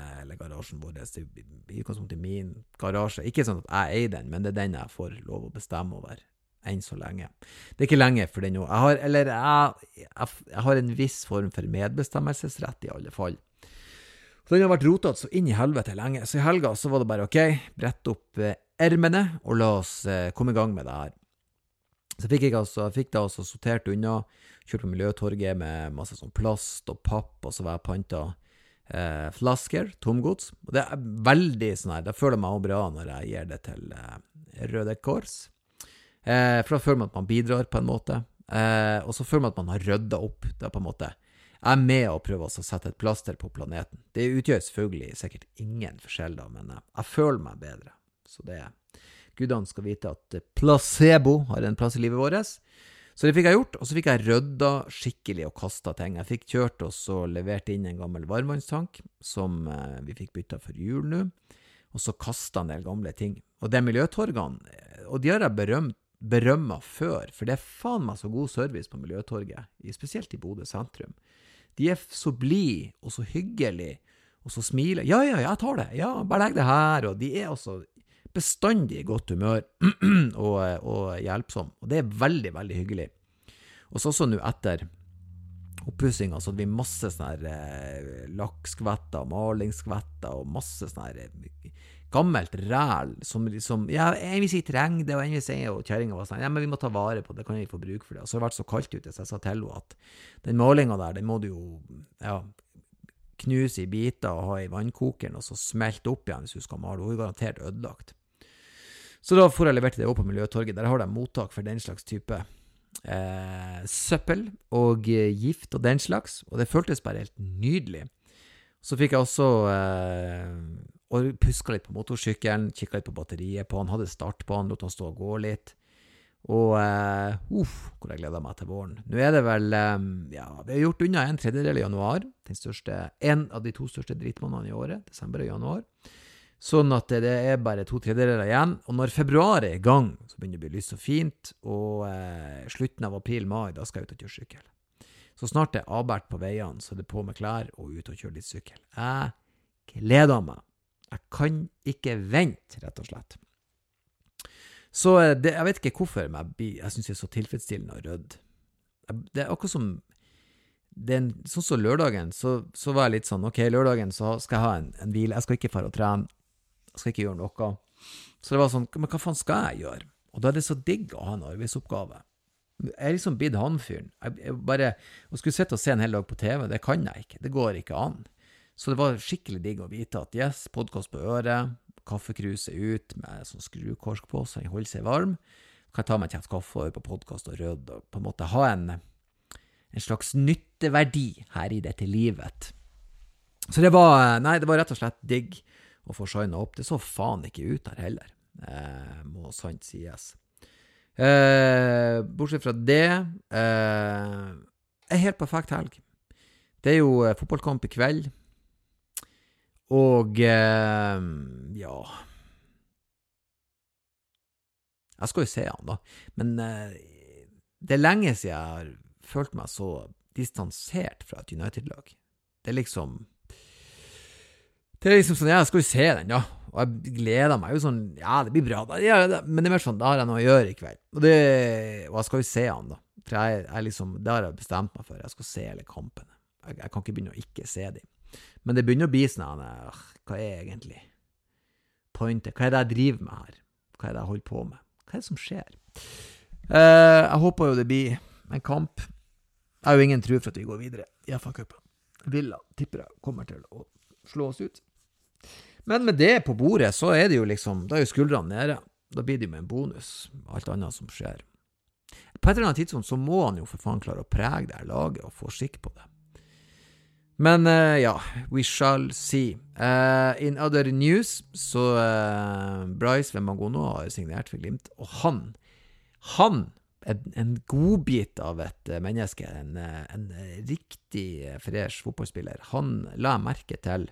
S4: i utgangspunkt i min garasje, ikke sånn at jeg eier den, men det den jeg får lov å bestemme over enn så lenge. Det ikke lenge for den nå. Jeg har en viss form for medbestemmelsesrett i alle fall. Så den har vært rotet så inn i helvete lenge, så i helga så var det bare brett opp ermene og la oss komme i gang med det her. Så jeg fikk da også sortert unna, kjørt på Miljøtorget med masse sånn plast og papp, og så var jeg pantet flasker, tomgods, og det veldig sånn her, da føler jeg meg også bra når jeg gir det til Røde Kors, for da føler man at man bidrar på en måte, og så føler man at man har ryddet opp, da på en måte, jeg med å prøve å sette et plaster på planeten. Det utgjør selvfølgelig sikkert ingen forskjell da, men jeg føler meg bedre, så gudene skal vite at placebo har en plass i livet vårt. Så det fikk jeg gjort, og så fikk jeg ryddet skikkelig og kastet ting. Jeg fikk kjørt og så levert inn en gammel varmvannstank, som vi fikk byttet for jul nå. og så kastet en del gamle ting. Og det miljøtorgene, og de har jeg berømmet før, for det faen meg så god service på miljøtorget, spesielt i Bodø sentrum. De så blide, og så hyggelig, og så smiler. Ja, jeg tar det. Ja, bare legg det her. Og de også bestandig i godt humør og hjelpsom. Og det veldig, veldig hyggelig. Og så nå etter oppussing, så hadde vi masse sånne lakkskvetter, malingsskvetter og masse sånne gammelt ræl som liksom, ja, en vil si treng det, og en vil si, og kjæringen var sånn, ja, men vi må ta vare på det, kan vi få bruk for det. Og så har det vært så kaldt ute, så jeg sa til henne at den malingen der, den må du jo, ja, knuse i biter og ha i vannkokeren, og så smelte opp igjen hvis du skal male, og hun er garantert ødelagt. Så da får jeg levert det opp på Miljøtorget, der har de mottak for den slags type søppel og gift og den slags, og det føltes bare helt nydelig. Så fikk jeg også og pusket litt på motorsykkelen, kikket litt på batteriet på han, hadde start på han, lot han stå og gå litt, og hvor jeg gleder meg til våren. Nå det vel, ja, vi har gjort unna 1/3 i januar, en av de 2 største drittmånedene i året, desember og januar, sånn at det bare 2/3 igjen, og når februar i gang, så begynner det å bli lyst og fint, og slutten av april-mai, da skal jeg ut og kjøre sykkel. Så snart det abert på veiene, så det på med klær og ut og kjøre litt sykkel. Jeg gleder meg. Jeg kan ikke vente, rett og slett. Så jeg vet ikke hvorfor, men jeg synes det så tilfredsstillende og rødd. Det akkurat som, sånn som lørdagen, så var jeg litt sånn, ok, lørdagen så skal jeg ha en hvile, jeg skal ikke fare og trene, jeg skal ikke gjøre noe. Så det var sånn, men hva faen skal jeg gjøre? Og da det så digg å ha en arbeidsoppgave. Jeg liksom blitt han-fyren. Jeg bare, å skulle sitte og se en hel dag på TV, det kan jeg ikke, det går ikke an. Så det var skikkelig digg å vite at yes, podcast på øret, kaffekruset ut med sånn skrukorsk på, så jeg holder seg varm. Kan jeg ta meg en kjent kaffe og høre på podcast og rød, og på en måte ha en slags nytteverdi her i dette livet. Så det var rett og slett digg å få shine opp. Det så faen ikke ut her heller, må sant sies. Bortsett fra det, helt perfekt helg. Det jo fotballkamp i kveld, og ja, jeg skal jo se han da, men det lenge siden jeg har følt meg så distansert fra et United-lag. Det liksom sånn, ja, jeg skal jo se den, ja, og jeg gleder meg jo sånn, ja, det blir bra da, ja, men det mer sånn, da har jeg noe å gjøre i kveld, og jeg skal jo se han da, for jeg liksom, det har jeg bestemt meg for, jeg skal se hele kampen, jeg kan ikke begynne å ikke se dem. Men det begynner å bli sånn, hva egentlig pointet? Hva det jeg driver med her? Hva det jeg holder på med? Hva det som skjer? Jeg håper jo det blir en kamp. Jeg har jo ingen tro for at vi går videre i FA-cupen. Villa, tipper jeg, kommer til å slå oss ut. Men med det på bordet, så det jo liksom, da jo skuldrene nede. Da blir det jo med en bonus, alt annet som skjer. På et eller annet tidspunkt så må han jo for faen klare å prege det her laget og få skikk på det. Men ja, we shall see. In other news, så Bryce Wembangono har signert for Glimt, og han en godbit av et menneske, en riktig fresh fotballspiller. Han la merke til,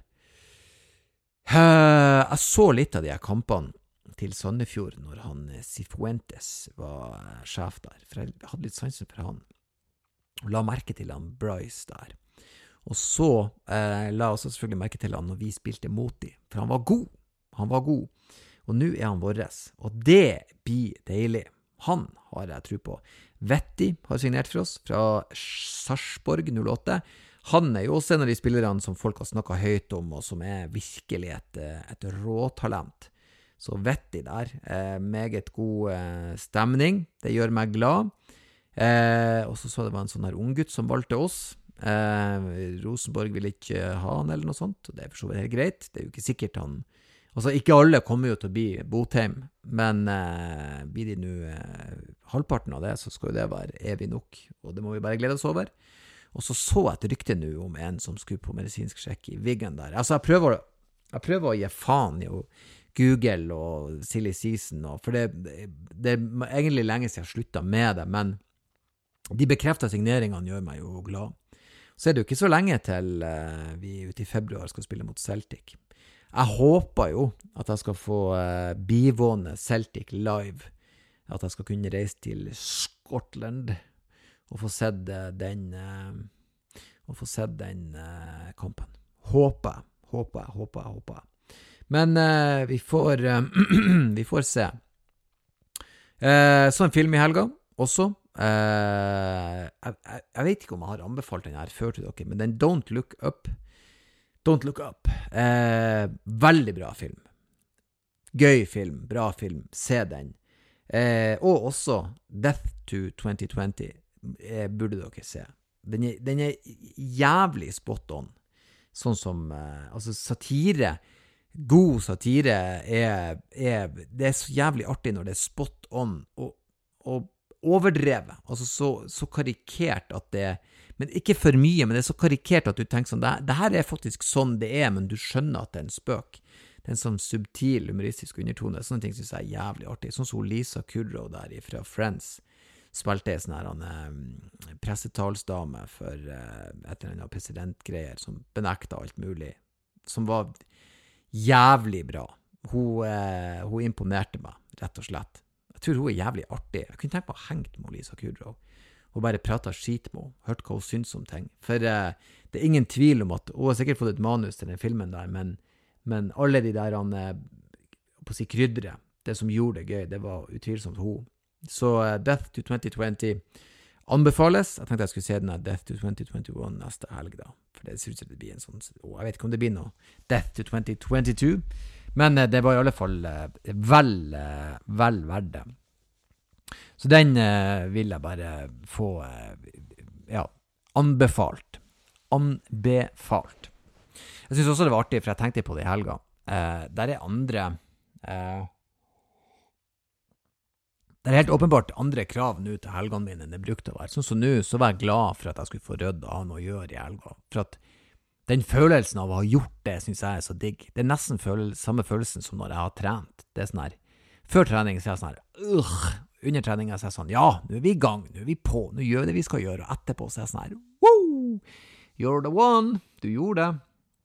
S4: jeg så litt av de her kampene til Sandefjord, når han Cifuentes var sjef der, for jeg hadde litt sansen for han, og la merke til han Bryce der. Og så la jeg også selvfølgelig merke til han når vi spilte mot dem, for han var god, og nå han våres, og det blir deilig. Han har jeg tro på. Vetti har signert for oss, fra Sarpsborg 08. Han jo også en av de spillerne som folk har snakket høyt om, og som virkelig et råtalent. Så Vetti der, meget god stemning, det gjør meg glad. Og så det var en sånn her unggutt som valgte oss. Rosenborg vil ikke ha han eller noe sånt, og det for så vidt helt greit. Det jo ikke sikkert han, altså ikke alle kommer jo til å bli Botheim, men blir de nå halvparten av det, så skal jo det være evig nok, og det må vi bare glede oss over. Og så et rykte nå om en som skulle på medisinsk sjekk i Viggen der. Altså jeg prøver å gi faen i Google og Silly Season, for det egentlig lenge siden jeg sluttet med det, men de bekreftet signeringene gjør meg jo glad. Så det jo ikke så lenge til vi ute i februar skal spille mot Celtic. Jeg håper jo at jeg skal få bivåne Celtic live, at jeg skal kunne reise til Scotland og få sett den kampen. Håper jeg. Men vi får se. Så en film i helga også. Jeg vet ikke om jeg har anbefalt den her før til dere, men den Don't Look Up. Veldig bra film. Gøy film, bra film. Se den. Og også Death to 2020 burde dere se. Den er jævlig spot on. Sånn som altså satire, god satire det er så jævlig artig når det er spot on og overdrevet, altså så karikert at det, men ikke for mye, men det er så karikert at du tenker sånn, det her er faktisk sånn det er, men du skjønner at det er en spøk. Det er en sånn subtil, humoristisk undertone. Sånne ting synes jeg er jævlig artig. Sånn som Lisa Kudrow der fra Friends spilte en sånn her pressetalsdame for et eller annet presidentgreier som benekta alt mulig, som var jævlig bra. Hun imponerte meg, rett og slett. Jeg tror hun er jævlig artig. Jeg kunne tenke meg å hengt med Lisa Kudrow og bare prate skit med henne, hørt hva hun synes om ting. For det er ingen tvil om at hun har sikkert fått et manus til den filmen der, men alle de der på å si kryddere, det som gjorde det gøy, det var utvilsomt hun. Så Death to 2020 anbefales. Jeg tenkte jeg skulle se den Death to 2021 neste helg da, for det ser ut som det blir en sånn, jeg vet ikke om det blir noe Death to 2022, men det var i alle fall vel verdt det. Så den vil jeg bare få anbefalt. Jeg synes også det var artig, for jeg tenkte på det i helga. Der er andre det er helt åpenbart andre krav nå til helgene mine enn det brukte å være. Sånn som nå, så var jeg glad for at jeg skulle få rødt av noe å gjøre i helga. For at den følelsen av å ha gjort det, synes jeg er så digg. Det er nesten samme følelsen som når jeg har trent. Det er sånn her, før trening så er jeg sånn her, under trening så er jeg sånn, ja, nå er vi i gang, nå er vi på, nå gjør vi det vi skal gjøre, og etterpå så er jeg sånn her, woo, you're the one, du gjorde det.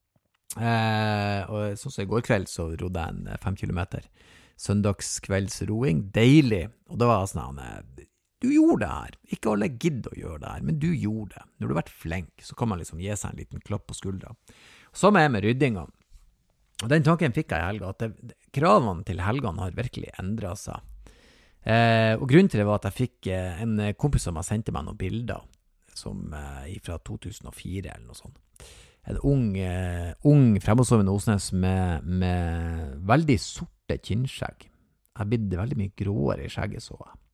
S4: Og sånn som i går kveld så rodde jeg en 5 kilometer søndagskveldsroing, deilig, og da var jeg sånn, du gjorde det her, ikke alle gidder å gjøre det her, men du gjorde det. Når du har vært flink, så kan man liksom gi seg en liten klapp på skuldra. Samme med ryddinga. Og den tanken fikk jeg i helga, at kravene til helgene har virkelig endret seg. Og grunnen til det var at jeg fikk en kompis som sendte meg noen bilder, som fra 2004 eller noe sånt. En ung fremadsovende Osnes med veldig sorte kinnskjegg. Jeg har blitt veldig mye gråere i skjegget, så jeg.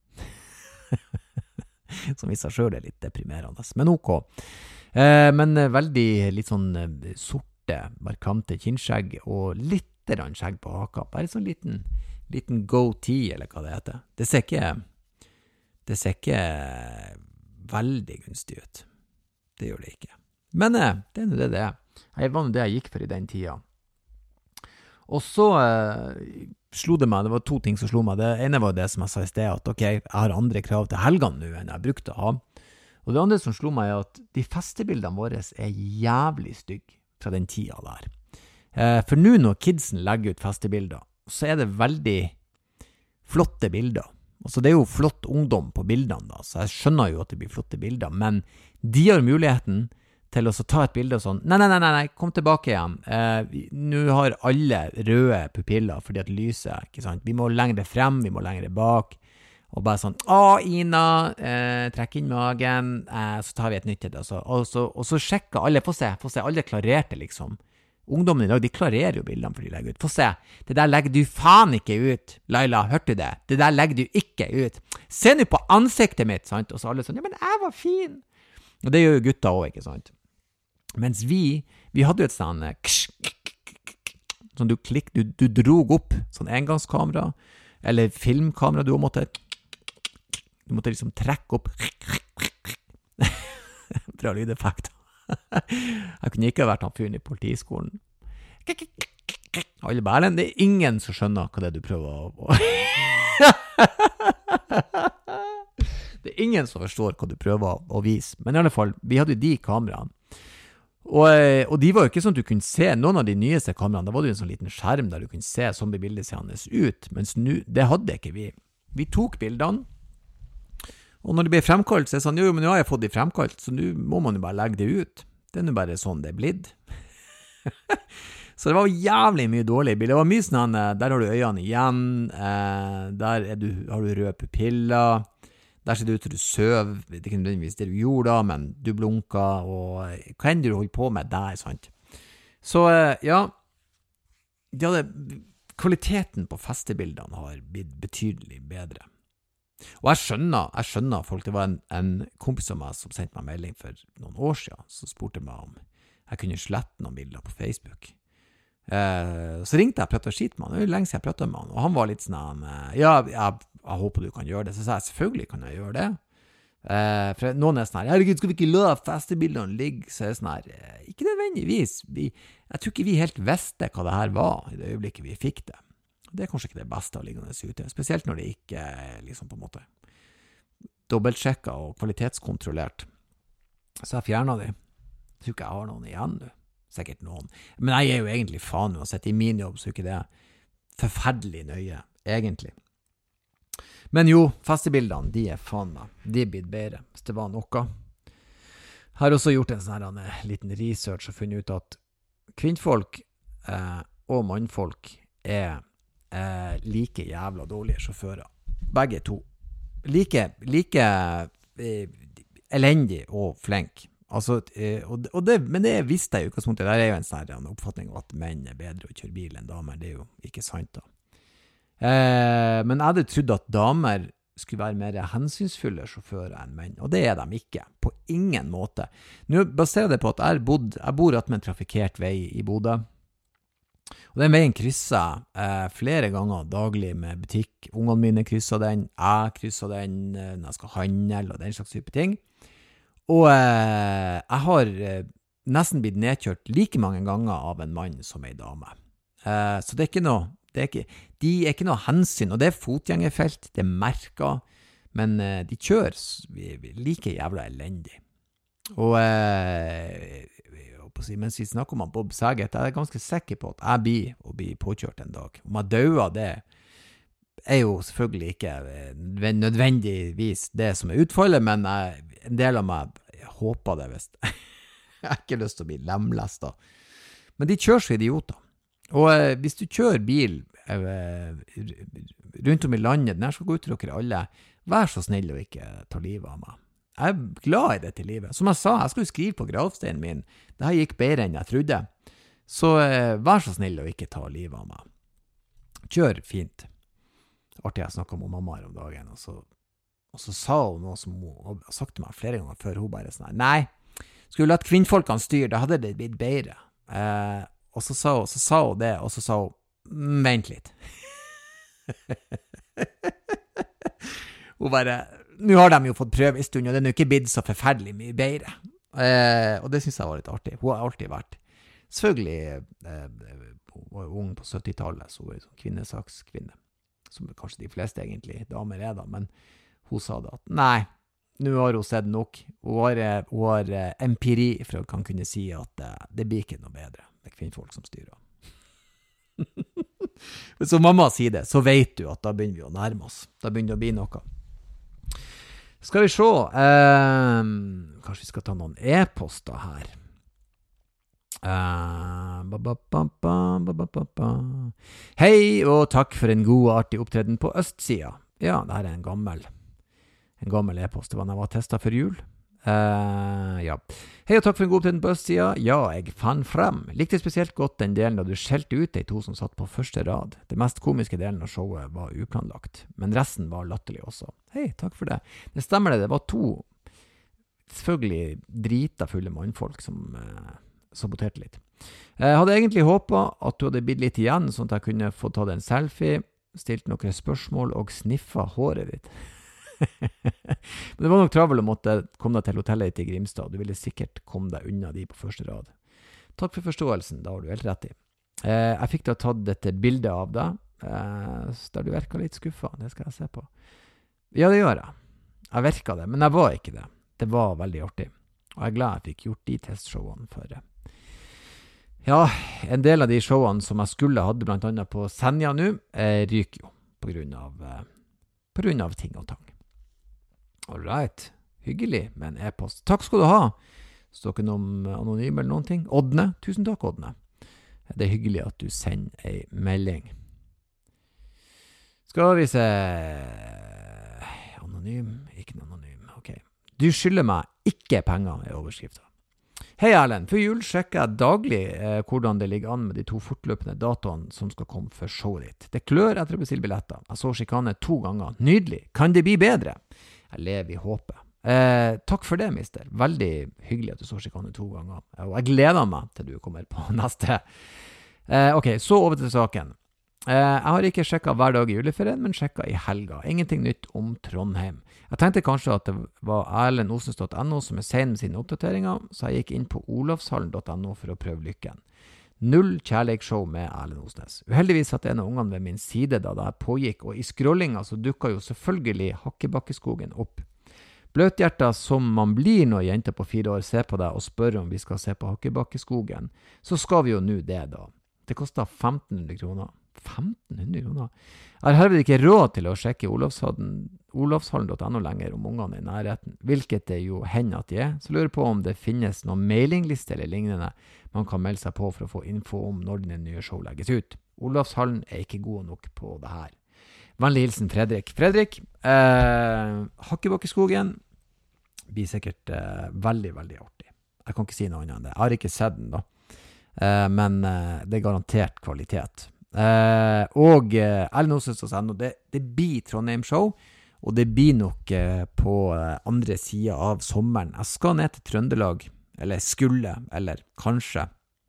S4: Som i seg selv er litt deprimerende, men ok. Men veldig litt sånn sorte, markante kinnskjegg og litt skjegg på haka. Bare sånn liten goatee, eller hva det heter. Det ser ikke veldig gunstig ut. Det gjør det ikke. Men det er nå det er. Jeg var nå det jeg gikk for i den tida. Og så slo det meg, det var 2 ting som slo meg. Det ene var det som jeg sa i sted, at ok, jeg har andre krav til helgene nå enn jeg brukte å ha. Og det andre som slo meg er at de festebildene våre er jævlig stygge fra den tida der. For nå når kidsen legger ut festebilder, så er det veldig flotte bilder. Altså det er jo flott ungdom på bildene da, så jeg skjønner jo at det blir flotte bilder, men de har muligheten til å ta et bilde og sånn, nei, kom tilbake igjen. Nå har alle røde pupiller fordi at lyset, ikke sant? Vi må lengre frem, vi må lengre bak, og bare sånn, Ina, trekk inn magen, så tar vi et nytt til det, og så sjekker alle, få se, alle klarerte liksom. Ungdommen i dag, de klarerer jo bildene for de legger ut. Få se, det der legger du faen ikke ut, Laila, hørte du det? Det der legger du ikke ut. Se nå på ansiktet mitt, sant? Og så alle sånn, ja, men jeg var fin. Og det gjør jo gutta også, ikke sant? Mens vi hadde jo et sånn sånn du drog opp sånn engangskamera eller filmkamera, du måtte liksom trekke opp bra lydeffekt. Jeg kunne ikke ha vært han fyren i politiskolen. Alle bærlen, det er ingen som skjønner hva det er du prøver å det er ingen som forstår hva du prøver å vise, men i alle fall, vi hadde jo de kameraene. Og de var jo ikke sånn at du kunne se noen av de nyeste kameraene, da var det jo en sånn liten skjerm der du kunne se sånn bildet seende ut, mens nå, det hadde ikke vi. Vi tok bildene, og når det ble fremkalt, så er det sånn, jo, men nå har jeg fått de fremkalt, så nå må man jo bare legge det ut. Det er jo bare sånn det er blitt. Så det var jævlig mye dårlige bilder. Det var mye sånn, der har du øynene igjen, der har du røde pupiller, der ser det ut til du søv, det er ikke nødvendigvis det du gjorde da, men du blunker, og hva enn du holder på med der, sant? Så ja, kvaliteten på festebildene har blitt betydelig bedre. Og jeg skjønner folk. Det var en kompis av meg som sendte meg melding for noen år siden, som spurte meg om jeg kunne slette noen bilder på Facebook. Så ringte jeg og pratet skit med han, det var lenge siden jeg pratet med han, og han var litt sånn, ja, jeg håper du kan gjøre det. Så sa jeg, selvfølgelig kan jeg gjøre det. For noen er sånn her, herregud, skal vi ikke la festebildene ligge? Så er det sånn her, ikke nødvendigvis. Jeg tror ikke vi helt visste hva det her var i det øyeblikket vi fikk det. Det er kanskje ikke det beste å liggende ute, spesielt når det ikke liksom på en måte dobbeltsjekket og kvalitetskontrollert. Så jeg fjernet de. Jeg tror ikke jeg har noen igjen nå. Sikkert noen. Men jeg er jo egentlig faen uansett. I min jobb så er ikke det forferdelig nøye, egentlig. Men jo, festebildene, de er faen meg. De er blitt bedre, hvis det var noe. Jeg har også gjort en sånn her liten research og funnet ut at kvinnfolk og mannfolk er like jævla dårlige sjåfører. Begge to. Like elendig og flink. Altså, men det visste jeg jo ikke sånt. Det er jo en sånn oppfatning av at menn er bedre å kjøre bil enn damer. Det er jo ikke sant da. Men jeg hadde trodd at damer skulle være mer hensynsfulle sjåfører enn menn, og det er de ikke, på ingen måte. Nå baserer det på at jeg bor rett med en trafikert vei i Bodø, og den veien krysser flere ganger daglig med butikk. Ungene mine krysser den, jeg krysser den når jeg skal handle og den slags type ting. Og jeg har nesten blitt nedkjørt like mange ganger av en mann som en dame. Så det er ikke noe, de er ikke noe hensyn, og det er fotgjengerfelt, det er merker, men de kjører like jævla elendig. Og mens vi snakker om Bob Saget, jeg er ganske sikker på at jeg blir påkjørt en dag. Om jeg døde, det er jo selvfølgelig ikke nødvendigvis det som er utfallet, men en del av meg håper det visst. Jeg har ikke lyst til å bli lemlestet. Men de kjører så idioter. Og hvis du kjører bil rundt om i landet, den her skal gå ut til dere alle, vær så snill og ikke ta livet av meg. Jeg er glad i dette livet. Som jeg sa, jeg skulle skrive på gravsteinen min. Det her gikk bedre enn jeg trodde. Så vær så snill og ikke ta livet av meg. Kjør fint. Artig jeg snakket med mamma her om dagen, og så sa hun noe som hun har sagt til meg flere ganger før. Hun bare sånn, nei, skulle latt kvinnfolkene styre, da hadde det blitt bedre. Og så sa hun det, og så sa hun, vent litt. Hun bare, nå har de jo fått prøve en stund, og det er jo ikke blitt så forferdelig mye bedre. Og det synes jeg var litt artig. Hun har alltid vært, selvfølgelig, hun var ung på 70-tallet, så hun var en sånn kvinnesakskvinne, som kanskje de fleste egentlig damer er da, men hun sa det at, nei, nå har hun sett nok. Hun har empiri for å kan kunne si at det blir ikke noe bedre med kvinnfolk som styrer. Så mamma sier det, så vet du at da begynner vi å nærme oss. Da begynner det å bli noe. Skal vi se, kanskje vi skal ta noen e-poster her. Hei, og takk for en god og artig opptreden på Østsida. Ja, det her er en gammel e-post. Det var når jeg var testet for jul. Ja. Hei, og takk for en god opptreden på Østsida. Ja, jeg fann frem. Likte spesielt godt den delen da du skjelte ut de to som satt på første rad. Det mest komiske delen av showet var uplanlagt, men resten var latterlig også. Hei, takk for det. Det stemmer det var to selvfølgelig drita fulle mannfolk som saboterte litt. Jeg hadde egentlig håpet at du hadde blitt litt igjen, sånn at jeg kunne få tatt en selfie, stilt noen spørsmål og sniffet håret ditt. Men det var nok travel å måtte komme deg til hotellet ditt i Grimstad. Du ville sikkert komme deg unna de på første rad. Takk for forståelsen, da har du helt rett i. Jeg fikk da tatt dette bildet av deg, der du virket litt skuffet. Det skal jeg se på. Ja, det gjør jeg. Jeg virket det, men jeg var ikke det. Det var veldig artig. Og jeg er glad jeg fikk gjort de testshowene for Ja, en del av de showene som jeg skulle hadde blant annet på Senja nå, ryker jo på grunn av ting og tang. Alright, hyggelig med en e-post. Takk skal du ha. Står ikke noe anonym eller noen ting. Ådne, tusen takk Ådne. Det er hyggelig at du sender en melding. Skal vi se... Anonym, ikke noe anonym. Ok. Du skylder meg ikke penger i overskriften. Hei Erlend, for jul sjekker jeg daglig hvordan det ligger an med de 2 fortløpende datoene som skal komme for showet ditt. Det klør etter å bestille billetter. Jeg så Chicane 2 ganger. Nydelig. Kan det bli bedre? Jeg lever i håpet. Takk for det, mister. Veldig hyggelig at du så Chicane 2 ganger. Og jeg gleder meg til du kommer på neste. Ok, så over til saken. Jeg har ikke sjekket hver dag i juleferien, men sjekket i helga. Ingenting nytt om Trondheim. Jeg tenkte kanskje at det var erlendosnes.no som sen med sine oppdateringer, så jeg gikk inn på olavshallen.no for å prøve lykken. 0 kjærlighetsshow med Erlend Osnes. Uheldigvis satt en av ungene ved min side da det pågikk, og i scrollinga så dukket jo selvfølgelig Hakkebakkeskogen opp. Bløthjerta som man blir når jenter på 4 år ser på deg og spør om vi skal se på Hakkebakkeskogen, så skal vi jo nå det da. Det kostet 1500 kroner. 1500 kroner? Jeg har herved ikke råd til å sjekke olavshallen.no lenger om ungene i nærheten, hvilket det jo hender at de er, så lurer på om det finnes noen mailingliste eller lignende man kan melde seg på for å få info om når dine nye show legges ut. Olavshallen er ikke god nok på det her. Vennlig hilsen Fredrik. Fredrik, Hakkebakkeskogen blir sikkert veldig, veldig artig. Jeg kan ikke si noe annet enn det. Jeg har ikke sett den da, men det er garantert kvalitet. Og erlendosnes.no, det blir Trondheim show, og det blir nok på andre siden av sommeren. Jeg skal ned til Trøndelag, eller skulle, eller kanskje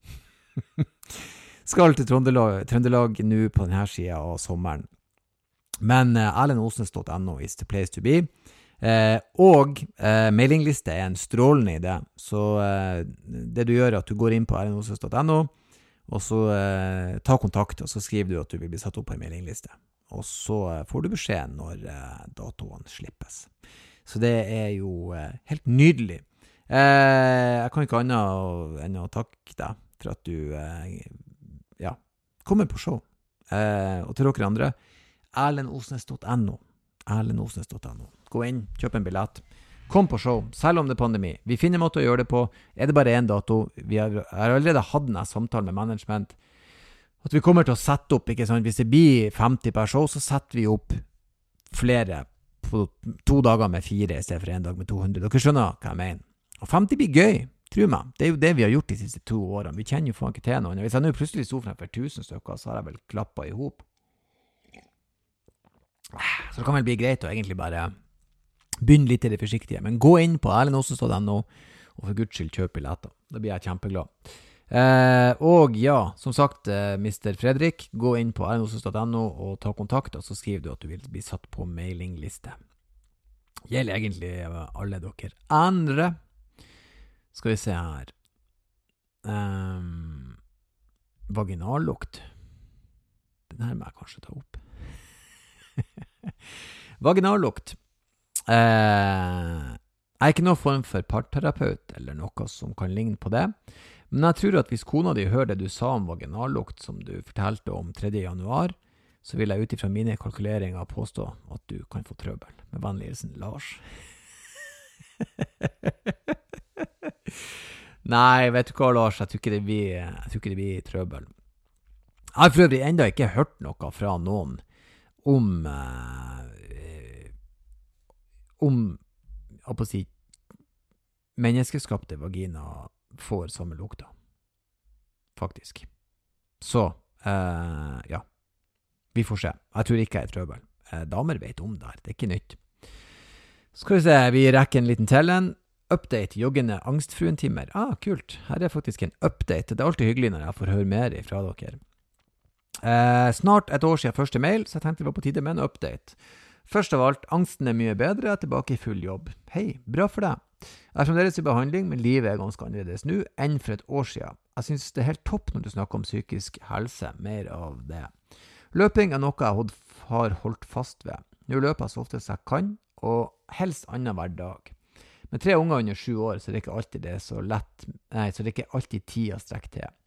S4: skal til Trøndelag nå på denne siden av sommeren. Men erlendosnes.no is the place to be. Og mailingliste er en strålende idé, så det du gjør er at du går inn på erlendosnes.no, og så ta kontakt, og så skriver du at du vil bli satt opp på en mailingliste. Og så får du beskjed når datoen slippes. Så det er jo helt nydelig. Jeg kan ikke annet enn å takke deg for at du kommer på show. Og til dere andre, erlendosnes.no. erlendosnes.no. Gå inn, kjøp en billett. Kom på show, selv om det er pandemi. Vi finner måter å gjøre det på. Er det bare en dato? Vi har allerede hatt en samtale med management. At vi kommer til å sette opp, ikke sant? Hvis det blir 50 per show, så setter vi opp flere på 2 dager med 4 i stedet for 1 dag med 200. Dere skjønner hva jeg mener. Og 50 blir gøy, tro meg. Det er jo det vi har gjort de siste 2 årene. Vi kjenner jo faen ikke til noen. Hvis jeg nå plutselig sto frem for 1000 stykker, så har jeg vel klappet i hop. Så det kan vel bli greit å egentlig bare begynn litt i det forsiktige, men gå inn på erlendosnes.no og for Guds skyld kjøp billetter. Da blir jeg kjempeglad. Og ja, som sagt, Mr. Fredrik, gå inn på erlendosnes.no og ta kontakt, og så skriver du at du vil bli satt på mailingliste. Gjelder egentlig alle dere andre. Skal vi se her. Vaginallukt. Den her må jeg kanskje ta opp. Vaginallukt. Jeg er ikke noen form for parterapeut eller noe som kan ligne på det, men jeg tror at hvis kona di hører det du sa om vaginallukt som du fortalte om 3. januar, så vil jeg ut ifra mine kalkuleringer påstå at du kan få trøbbel. Med vennlig hilsen, Lars. Nei, vet du hva, Lars? Jeg tror ikke det blir trøbbel. Jeg har for øvrig enda ikke hørt noe fra noen om å si menneskeskapte vagina får samme lukta. Faktisk. Så, ja. Vi får se. Jeg tror ikke jeg er trøbbel. Damer vet om det her. Det er ikke nytt. Skal vi se, vi rekker en liten til en. Update, joggende angstfruen-timer. Kult. Her er faktisk en update. Det er alltid hyggelig når jeg får høre mer fra dere. Snart et år siden første mail, så jeg tenkte det var på tide med en update. Først av alt, angsten er mye bedre, jeg er tilbake i full jobb. Hei, bra for deg. Jeg er fremdeles i behandling, men livet er ganske annerledes nå enn for et år siden. Jeg synes det er helt topp når du snakker om psykisk helse, mer av det. Løping er noe jeg har holdt fast ved. Nå løper jeg så ofte som jeg kan, og helst annen hver dag. Med 3 unger under 7 år, så er det ikke alltid tid å strekke til.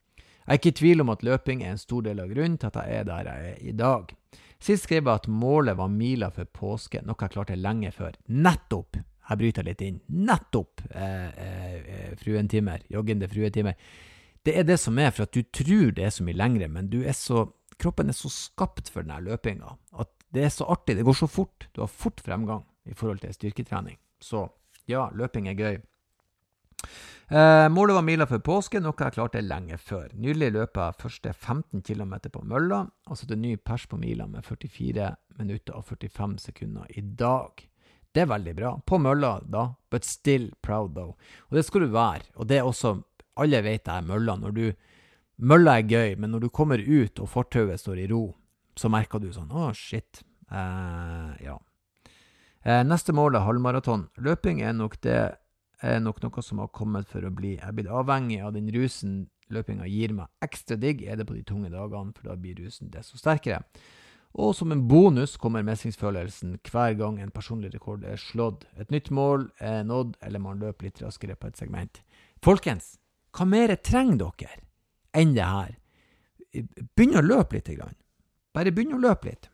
S4: Jeg ikke i tvil om at løping en stor del av grunnen til at jeg der jeg i dag. Sist skrev jeg at målet var miler for påske, noe jeg klarte lenge før. Nettopp! Jeg bryter litt inn. Nettopp, fruentimer, joggende fruentimer. Det det som for at du tror det så mye lengre, men kroppen så skapt for denne løpinga, at det så artig, det går så fort, du har fort fremgang i forhold til styrketrening. Så ja, løping gøy. Målet var miler for påske, noe jeg klarte lenge før. Nylig løpet jeg første 15 kilometer på mølla, og så det ny pers på mila med 44 minutter og 45 sekunder i dag. Det veldig bra. På mølla da, but still proud though. Og det skal du være, og det også, alle vet det mølla. Mølla gøy, men når du kommer ut og fortauet står i ro, så merker du sånn, shit. Ja. Neste mål halvmaraton. Løping nok noe som har kommet for å bli. Jeg blir avhengig av den rusen løpinga gir meg. Ekstra digg det på de tunge dagene, for da blir rusen desto sterkere. Og som en bonus kommer mestringsfølelsen hver gang en personlig rekord slått. Et nytt mål nådd, eller man løper litt raskere på et segment. Folkens, hva mer trenger dere enn det her? Begynn å løpe litt grann. Bare begynn å løpe litt.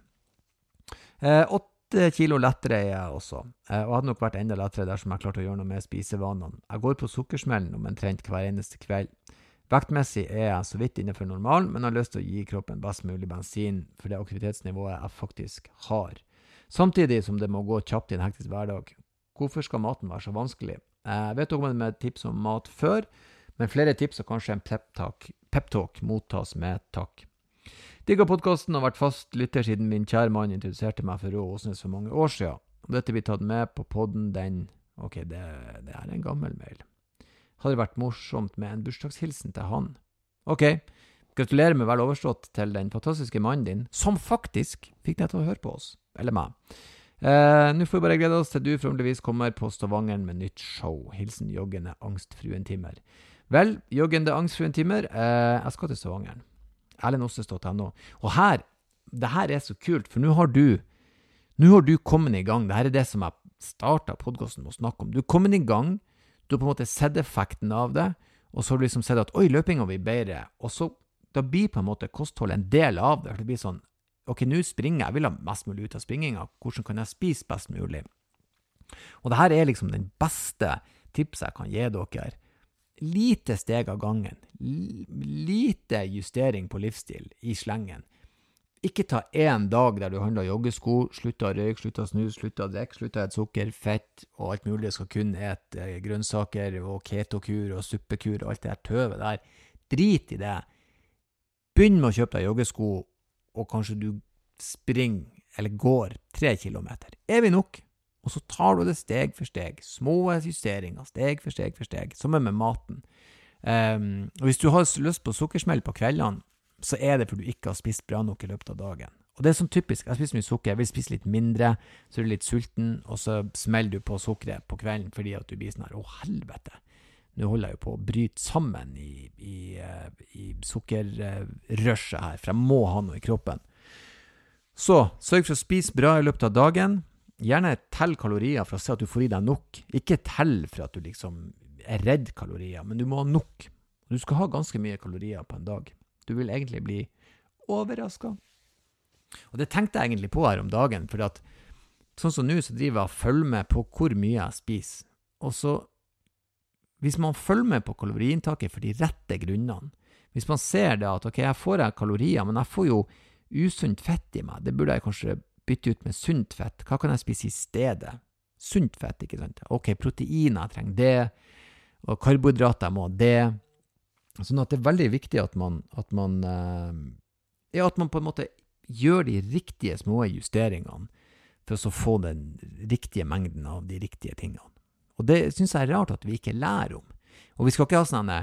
S4: 8 kilo lettere jeg også, og hadde nok vært enda lettere dersom jeg klarte å gjøre noe med spisevanene. Jeg går på sukkersmellen omtrent hver eneste kveld. Vektmessig jeg så vidt innenfor normalen, men har lyst til å gi kroppen best mulig bensin for det aktivitetsnivået jeg faktisk har. Samtidig som det må gå kjapt i en hektisk hverdag. Hvorfor skal maten være så vanskelig? Jeg vet dere med tips om mat før, men flere tips og kanskje en pep-talk mottas med takk. Digga podcasten har vært fast lytter siden min kjære mann introduserte meg for Rå Åsnes for mange år siden. Om dette blir tatt med på podden ok, det en gammel mail. Hadde det vært morsomt med en bursdagshilsen til han? Ok, gratulerer med vel overstått til den fantastiske mannen din, som faktisk fikk deg til å høre på oss, eller meg. Nå får vi bare glede oss til du forhåpentligvis kommer på Stavanger med nytt show. Hilsen joggende angstfruentimer. Vel, joggende angstfruentimer, jeg skal til Stavanger. Erlendosses.no. Og det her så kult, for nå har du kommet i gang. Dette det som jeg startet podcasten med å snakke om. Du kommet i gang, du har på en måte sett effekten av det, og så har du liksom sett at, løpinga blir bedre, og så da blir på en måte kosthold en del av det. Det blir sånn, ok, nå springer jeg vil ha mest mulig ut av springinga. Hvordan kan jeg spise best mulig? Og det her liksom den beste tipset jeg kan gi dere. Lite steg av gangen, lite justering på livsstil i slengen. Ikke ta en dag der du handler joggesko, slutt å røyke, slutt å snus, slutt å drikke, slutt å et sukker, fett og alt mulig, skal kun et grønnsaker og ketokur og suppekur og alt det her tøvet der. Drit i det. Begynn med å kjøpe deg joggesko, og kanskje du springer eller går 3 kilometer. Vi nok? Og så tar du det steg for steg, små justeringer, steg for steg, som med maten. Og hvis du har lyst på sukkersmell på kveldene, så det fordi du ikke har spist bra nok i løpet av dagen. Og det som typisk, jeg spiser mye sukker, jeg vil spise litt mindre, så du litt sulten, og så smeller du på sukkeret på kvelden, fordi at du blir sånn her, helvete, nå holder jeg jo på å bryte sammen i sukkerrushet her, for jeg må ha noe i kroppen. Så, sørg for å spise bra i løpet av dagen. Gjerne tell kalorier for å se at du får i deg nok. Ikke tell for at du liksom redd kalorier, men du må ha nok. Du skal ha ganske mye kalorier på en dag. Du vil egentlig bli overrasket. Og det tenkte jeg egentlig på her om dagen, for at sånn som nå så driver jeg og følger med på hvor mye jeg spiser. Og så, hvis man følger med på kaloriinntaket for de rette grunnene, hvis man ser det at ok, jeg får kalorier, men jeg får jo usunt fett i meg, det burde jeg kanskje bytte ut med sunt fett. Hva kan jeg spise i stedet? Sunt fett, ikke sant? Ok, proteiner, jeg trenger det, og karbohydrater må det. Sånn at det veldig viktig at man på en måte gjør de riktige små justeringene for å få den riktige mengden av de riktige tingene. Og det synes jeg rart at vi ikke lærer om. Og vi skal ikke ha sånne,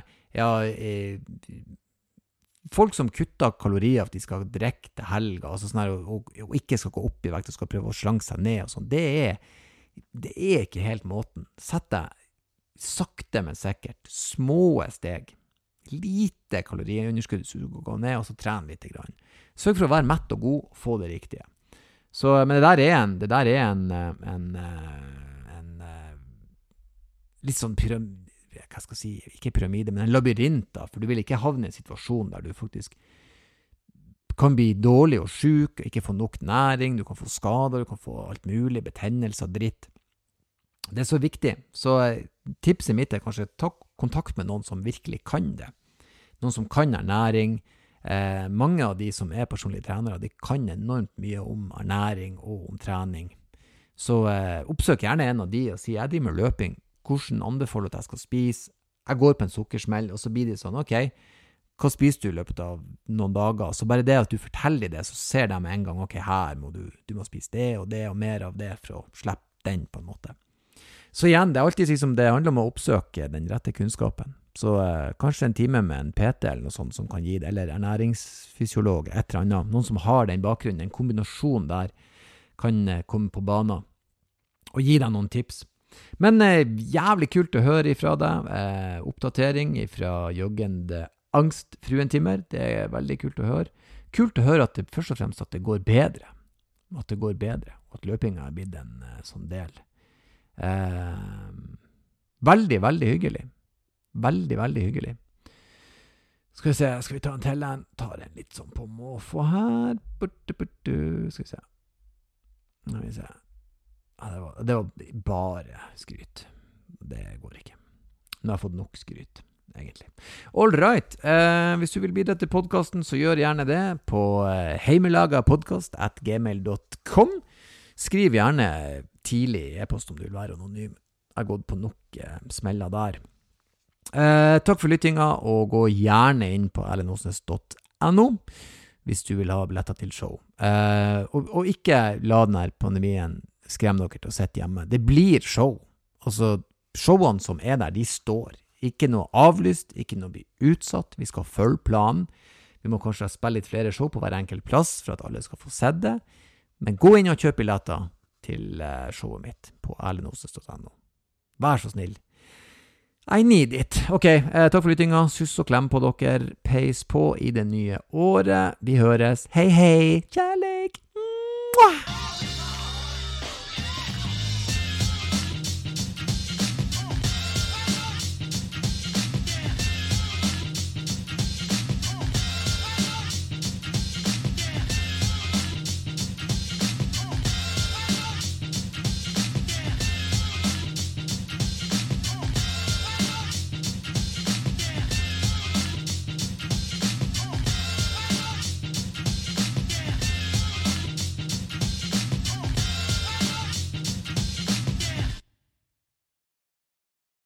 S4: folk som kutter kalorier at de skal drikke til helga, altså sånn her, og ikke skal gå opp i vekt og skal prøve å slanke seg ned og sånn, det ikke helt måten. Sett deg sakte, men sikkert, små steg, lite kaloriunderskudd, så du går ned og så tren litt grann. Sørg for å være mett og god og få det riktige. Så, men det der er en litt sånn hva skal jeg si, ikke pyramide, men en labyrint da, for du vil ikke havne i en situasjon der du faktisk kan bli dårlig og syk, ikke få nok næring, du kan få skader, du kan få alt mulig, betennelser, dritt. Det så viktig, så tipset mitt kanskje ta kontakt med noen som virkelig kan det. Noen som kan ernæring. Mange av de som personlige trenere, de kan enormt mye om ernæring og om trening. Så oppsøk gjerne en av de og si, jeg driver med løping, hvordan anbefaler du at jeg skal spise? Jeg går på en sukkersmell, og så blir det sånn, ok, hva spiser du i løpet av noen dager? Så bare det at du forteller det, så ser de med en gang, ok, her må du må spise det og mer av det for å slippe den på en måte. Så igjen, det alltid liksom, det handler om å oppsøke den rette kunnskapen. Så kanskje en time med en PT eller noe sånt som kan gi det, eller ernæringsfysiolog, et eller annet, noen som har den bakgrunnen, en kombinasjon der kan komme på banen og gi deg noen tips. Men jævlig kult å høre ifra deg, oppdatering ifra joggende angst, fruentimmer, det veldig kult å høre. Kult å høre at det først og fremst at det går bedre, og at løpingen har blitt en sånn del. Veldig, veldig hyggelig. Veldig, veldig hyggelig. Skal vi se, skal vi ta en til en? Tar en litt sånn på måfå her. Skal vi se. Ja, det var bare skryt. Det går ikke. Nå har jeg fått nok skryt, egentlig. All right. Hvis du vil bidra til podcasten, så gjør gjerne det på heimelagapodcast@gmail.com. Skriv gjerne tidlig e-post om du vil være anonym. Jeg har gått på nok smeller der. Takk for lyttinga, og gå gjerne inn på erlendosnes.no hvis du vil ha billetter til show. Og ikke la denne pandemien skremme dere til å sitte hjemme. Det blir show. Altså, showene som der, de står. Ikke noe avlyst, ikke noe blir utsatt. Vi skal følge planen. Vi må kanskje spille litt flere show på hver enkelt plass for at alle skal få sett det. Men gå inn og kjøp billetter til showet mitt på erlendosnes.no. Vær så snill. I need it. Ok, takk for lyttinga. Suss og klem på dere. Peis på i det nye året. Vi høres. Hei, hei. Kjærlighet. Mwah!